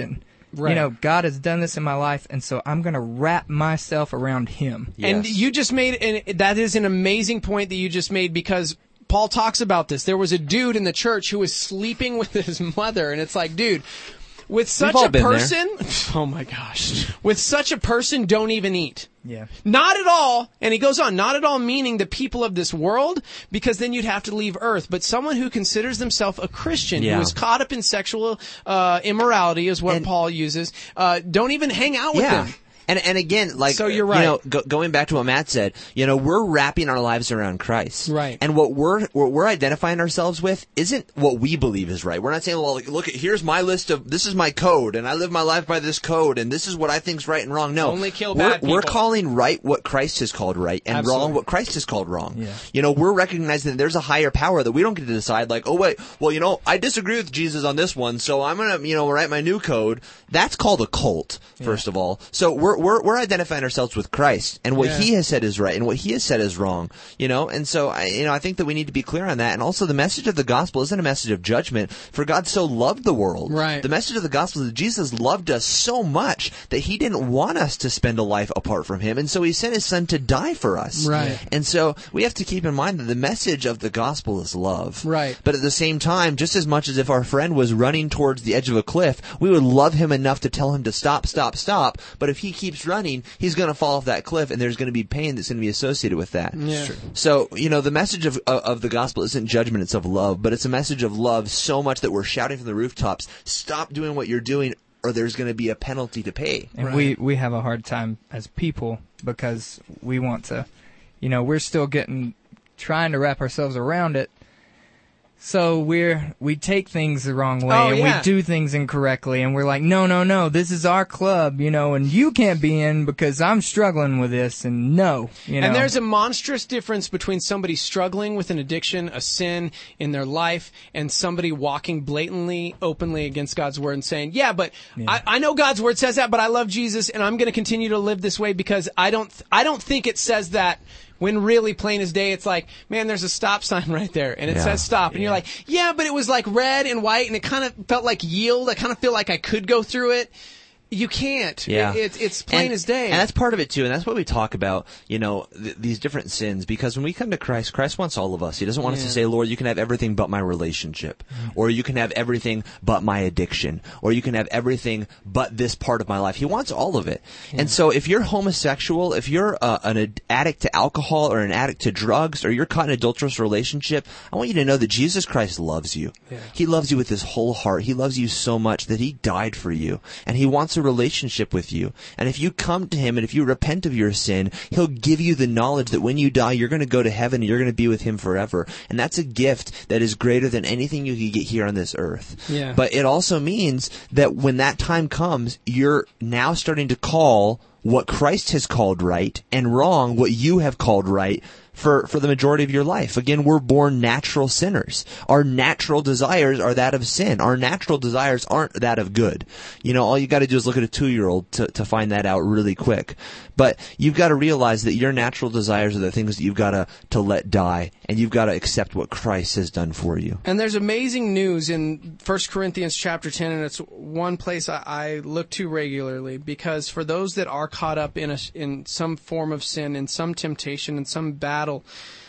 [SPEAKER 4] Right.
[SPEAKER 13] You know, God has done this in my life, and so I'm going to wrap myself around Him.
[SPEAKER 4] And
[SPEAKER 5] Yes.
[SPEAKER 4] you just made, and that is an amazing point that you just made, because Paul talks about this. There was a dude in the church who was sleeping with his mother, and it's like, dude, with such
[SPEAKER 5] all
[SPEAKER 4] a
[SPEAKER 5] been there.
[SPEAKER 4] person, oh my gosh, with such a person, don't even eat.
[SPEAKER 13] Yeah.
[SPEAKER 4] Not at all. And he goes on, not at all meaning the people of this world, because then you'd have to leave earth. But someone who considers themselves a Christian,
[SPEAKER 5] Yeah.
[SPEAKER 4] who is caught up in sexual uh, immorality, is what
[SPEAKER 5] And-
[SPEAKER 4] Paul uses, uh, don't even hang out with
[SPEAKER 5] Yeah.
[SPEAKER 4] them.
[SPEAKER 5] And and again, like,
[SPEAKER 4] So you're right.
[SPEAKER 5] you know, go, going back to what Matt said, you know, we're wrapping our lives around Christ.
[SPEAKER 4] Right.
[SPEAKER 5] And what we're what we're identifying ourselves with isn't what we believe is right. We're not saying, well, like, look, here's my list of, this is my code, and I live my life by this code, and this is what I think's right and wrong. No.
[SPEAKER 4] Only kill
[SPEAKER 5] we're,
[SPEAKER 4] bad people.
[SPEAKER 5] We're calling right what Christ has called right, and
[SPEAKER 4] Absolutely.
[SPEAKER 5] wrong what Christ has called wrong.
[SPEAKER 13] Yeah.
[SPEAKER 5] You know, we're recognizing that there's a higher power that we don't get to decide, like, oh, wait, well, you know, I disagree with Jesus on this one, so I'm gonna, you know, write my new code. That's called a cult, first of all. So we're, we're, we're identifying ourselves with Christ, and what
[SPEAKER 4] Yeah.
[SPEAKER 5] He has said is right, and what He has said is wrong, you know, and so, I, you know, I think that we need to be clear on that, and also the message of the gospel isn't a message of judgment, for God so loved the world.
[SPEAKER 4] Right.
[SPEAKER 5] The message of the gospel is that Jesus loved us so much that He didn't want us to spend a life apart from Him, and so He sent His Son to die for us.
[SPEAKER 4] Right.
[SPEAKER 5] And so, we have to keep in mind that the message of the gospel is love.
[SPEAKER 4] Right.
[SPEAKER 5] But at the same time, just as much as if our friend was running towards the edge of a cliff, we would love him enough to tell him to stop, stop, stop, but if he keeps running, he's going to fall off that cliff, and there's going to be pain that's going to be associated with that.
[SPEAKER 4] Yeah.
[SPEAKER 5] So, you know, the message of, of of the gospel isn't judgment, it's of love, but it's a message of love so much that we're shouting from the rooftops, stop doing what you're doing, or there's going to be a penalty to pay.
[SPEAKER 13] And
[SPEAKER 4] Right.
[SPEAKER 13] we, we have a hard time as people because we want to, you know, we're still getting, trying to wrap ourselves around it. So we're, we take things the wrong way
[SPEAKER 4] Oh,
[SPEAKER 13] and
[SPEAKER 4] yeah.
[SPEAKER 13] we do things incorrectly and we're like, no, no, no, this is our club, you know, and you can't be in because I'm struggling with this and no, you know.
[SPEAKER 4] And there's a monstrous difference between somebody struggling with an addiction, a sin in their life, and somebody walking blatantly, openly against God's word and saying, yeah, but I, I know God's word says that, but I love Jesus and I'm going to continue to live this way because I don't, th- I don't think it says that. When really, plain as day, it's like, man, there's a stop sign right there, and it
[SPEAKER 5] Yeah.
[SPEAKER 4] says stop, and you're like, yeah, but it was like red and white, and it kind of felt like yield. I kind of feel like I could go through it. You can't.
[SPEAKER 5] Yeah.
[SPEAKER 4] It, it's it's plain
[SPEAKER 5] and,
[SPEAKER 4] as day.
[SPEAKER 5] And that's part of it too, and that's why we talk about, you know, th- these different sins, because when we come to Christ, Christ wants all of us. He doesn't want us
[SPEAKER 4] Yeah.
[SPEAKER 5] to say, Lord, you can have everything but my relationship, or you can have everything but my addiction, or you can have everything but this part of my life. He wants all of it. And so if you're homosexual, if you're uh, an ad- addict to alcohol or an addict to drugs, or you're caught in an adulterous relationship, I want you to know that Jesus Christ loves you.
[SPEAKER 4] Yeah.
[SPEAKER 5] He loves you with his whole heart. He loves you so much that he died for you, and he wants a relationship with you. And if you come to him and if you repent of your sin, he'll give you the knowledge that when you die, you're going to go to heaven and you're going to be with him forever. And that's a gift that is greater than anything you could get here on this earth.
[SPEAKER 4] Yeah.
[SPEAKER 5] But it also means that when that time comes, you're now starting to call what Christ has called right and wrong what you have called right for, for the majority of your life. Again, we're born natural sinners. Our natural desires are that of sin. Our natural desires aren't that of good. You know, all you got to do is look at a two-year-old to, to find that out really quick. But you've got to realize that your natural desires are the things that you've got to, to let die, and you've got to accept what Christ has done for you.
[SPEAKER 4] And there's amazing news in First Corinthians chapter ten, and it's one place I, I look to regularly, because for those that are caught up in a, in some form of sin, in some temptation, in some battle,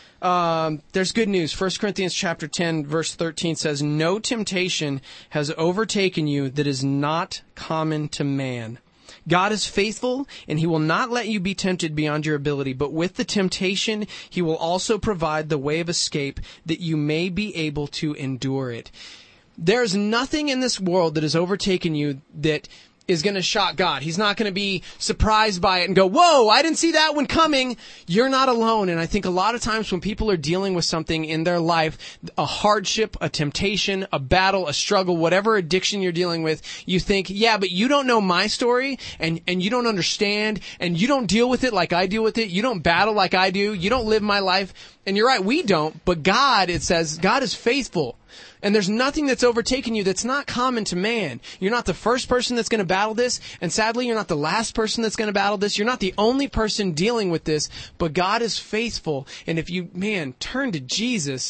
[SPEAKER 4] um, there's good news. First Corinthians chapter ten, verse thirteen says, "No temptation has overtaken you that is not common to man. God is faithful, and he will not let you be tempted beyond your ability, but with the temptation, he will also provide the way of escape that you may be able to endure it." There's nothing in this world that has overtaken you that is going to shock God. He's not going to be surprised by it and go, whoa, I didn't see that one coming. You're not alone. And I think a lot of times when people are dealing with something in their life, a hardship, a temptation, a battle, a struggle, whatever addiction you're dealing with, you think, yeah, but you don't know my story, and, and you don't understand, and you don't deal with it like I deal with it. You don't battle like I do. You don't live my life. And you're right, we don't. But God, it says, God is faithful. And there's nothing that's overtaken you that's not common to man. You're not the first person that's going to battle this, and sadly, you're not the last person that's going to battle this. You're not the only person dealing with this, but God is faithful. And if you, man, turn to Jesus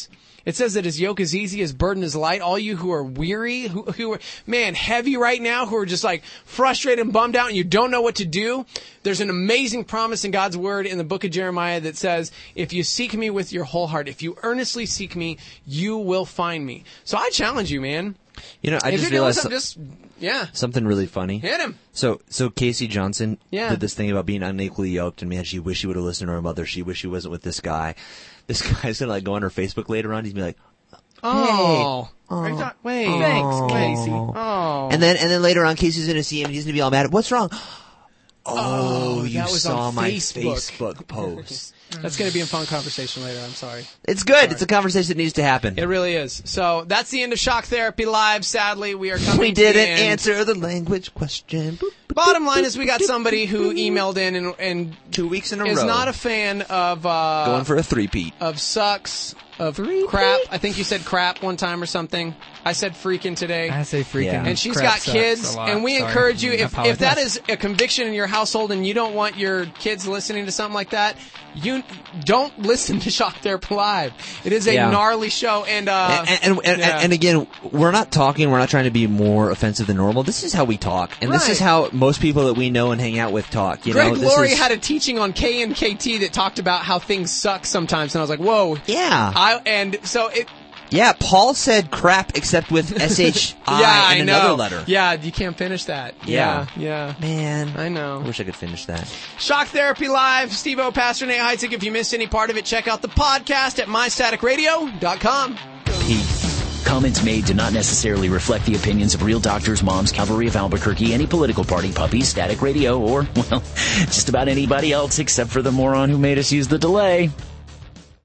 [SPEAKER 4] It says that his yoke is easy, his burden is light. All you who are weary, who, who are, man, heavy right now, who are just like frustrated and bummed out and you don't know what to do, there's an amazing promise in God's word in the book of Jeremiah that says, if you seek me with your whole heart, if you earnestly seek me, you will find me. So I challenge you, man.
[SPEAKER 5] You know, I
[SPEAKER 4] if
[SPEAKER 5] just
[SPEAKER 4] you're
[SPEAKER 5] realized
[SPEAKER 4] doing something, just, yeah.
[SPEAKER 5] something really funny.
[SPEAKER 4] Hit him.
[SPEAKER 5] So, so Casey Johnson
[SPEAKER 4] Yeah.
[SPEAKER 5] did this thing about being unequally yoked, and man, she wished she would have listened to her mother. She wished she wasn't with this guy. This guy's gonna like go on her Facebook later on. He's gonna be like,
[SPEAKER 4] Oh.
[SPEAKER 5] Hey.
[SPEAKER 4] Are you talk- wait.
[SPEAKER 5] Oh.
[SPEAKER 4] Thanks, Casey. Oh.
[SPEAKER 5] and then and then later on, Casey's gonna see him, and he's gonna be all mad. What's wrong?
[SPEAKER 4] Oh,
[SPEAKER 5] Oh, you
[SPEAKER 4] that was
[SPEAKER 5] saw
[SPEAKER 4] on
[SPEAKER 5] my
[SPEAKER 4] Facebook.
[SPEAKER 5] Facebook post.
[SPEAKER 4] That's going to be a fun conversation later. I'm sorry.
[SPEAKER 5] It's good. It's a conversation that needs to happen.
[SPEAKER 4] It really is. So that's the end of Shock Therapy Live. Sadly, we are coming
[SPEAKER 5] We
[SPEAKER 4] to the
[SPEAKER 5] didn't
[SPEAKER 4] end.
[SPEAKER 5] answer the language question. Boop, boop,
[SPEAKER 4] Bottom
[SPEAKER 5] boop,
[SPEAKER 4] line
[SPEAKER 5] boop,
[SPEAKER 4] is we got
[SPEAKER 5] boop,
[SPEAKER 4] somebody
[SPEAKER 5] boop,
[SPEAKER 4] who
[SPEAKER 5] boop,
[SPEAKER 4] emailed in and, and
[SPEAKER 5] two weeks in a
[SPEAKER 4] is
[SPEAKER 5] row.
[SPEAKER 4] not a fan of uh,
[SPEAKER 5] Going for a three-peat.
[SPEAKER 4] of sucks, of crap. I think you said crap one time or something. I said freaking today.
[SPEAKER 13] I say freaking.
[SPEAKER 5] Yeah.
[SPEAKER 4] And she's
[SPEAKER 13] crap
[SPEAKER 4] got
[SPEAKER 13] sucks
[SPEAKER 4] kids,
[SPEAKER 13] a lot.
[SPEAKER 4] and we
[SPEAKER 13] Sorry.
[SPEAKER 4] encourage you,
[SPEAKER 13] I
[SPEAKER 4] if, if
[SPEAKER 13] apologize.
[SPEAKER 4] that is a conviction in your household and you don't want your kids listening to something like that, you don't listen to Shock Therapy Live. It is a
[SPEAKER 5] Yeah.
[SPEAKER 4] gnarly show, and uh,
[SPEAKER 5] And, and, and,
[SPEAKER 4] yeah.
[SPEAKER 5] and again, we're not talking, we're not trying to be more offensive than normal. This is how we talk. And this is
[SPEAKER 4] Right.
[SPEAKER 5] how most people that we know and hang out with talk. You
[SPEAKER 4] Greg
[SPEAKER 5] know, this
[SPEAKER 4] Laurie
[SPEAKER 5] is,
[SPEAKER 4] had a teaching on K N K T that talked about how things suck sometimes, and I was like, whoa.
[SPEAKER 5] Yeah.
[SPEAKER 4] I, and so it,
[SPEAKER 5] Yeah, Paul said crap except with S H I
[SPEAKER 4] yeah,
[SPEAKER 5] and
[SPEAKER 4] I know.
[SPEAKER 5] another letter.
[SPEAKER 4] Yeah, you can't finish that.
[SPEAKER 5] Yeah.
[SPEAKER 4] Yeah, yeah.
[SPEAKER 5] Man.
[SPEAKER 4] I know.
[SPEAKER 5] I wish I could finish that.
[SPEAKER 4] Shock Therapy Live, Steve-O, Pastor Nate Heitzig. If you missed any part of it, check out the podcast at my static radio dot com.
[SPEAKER 2] Peace. Comments made do not necessarily reflect the opinions of Real Doctors, Moms, Cavalry of Albuquerque, any political party, puppies, Static Radio, or, well, just about anybody else except for the moron who made us use the delay.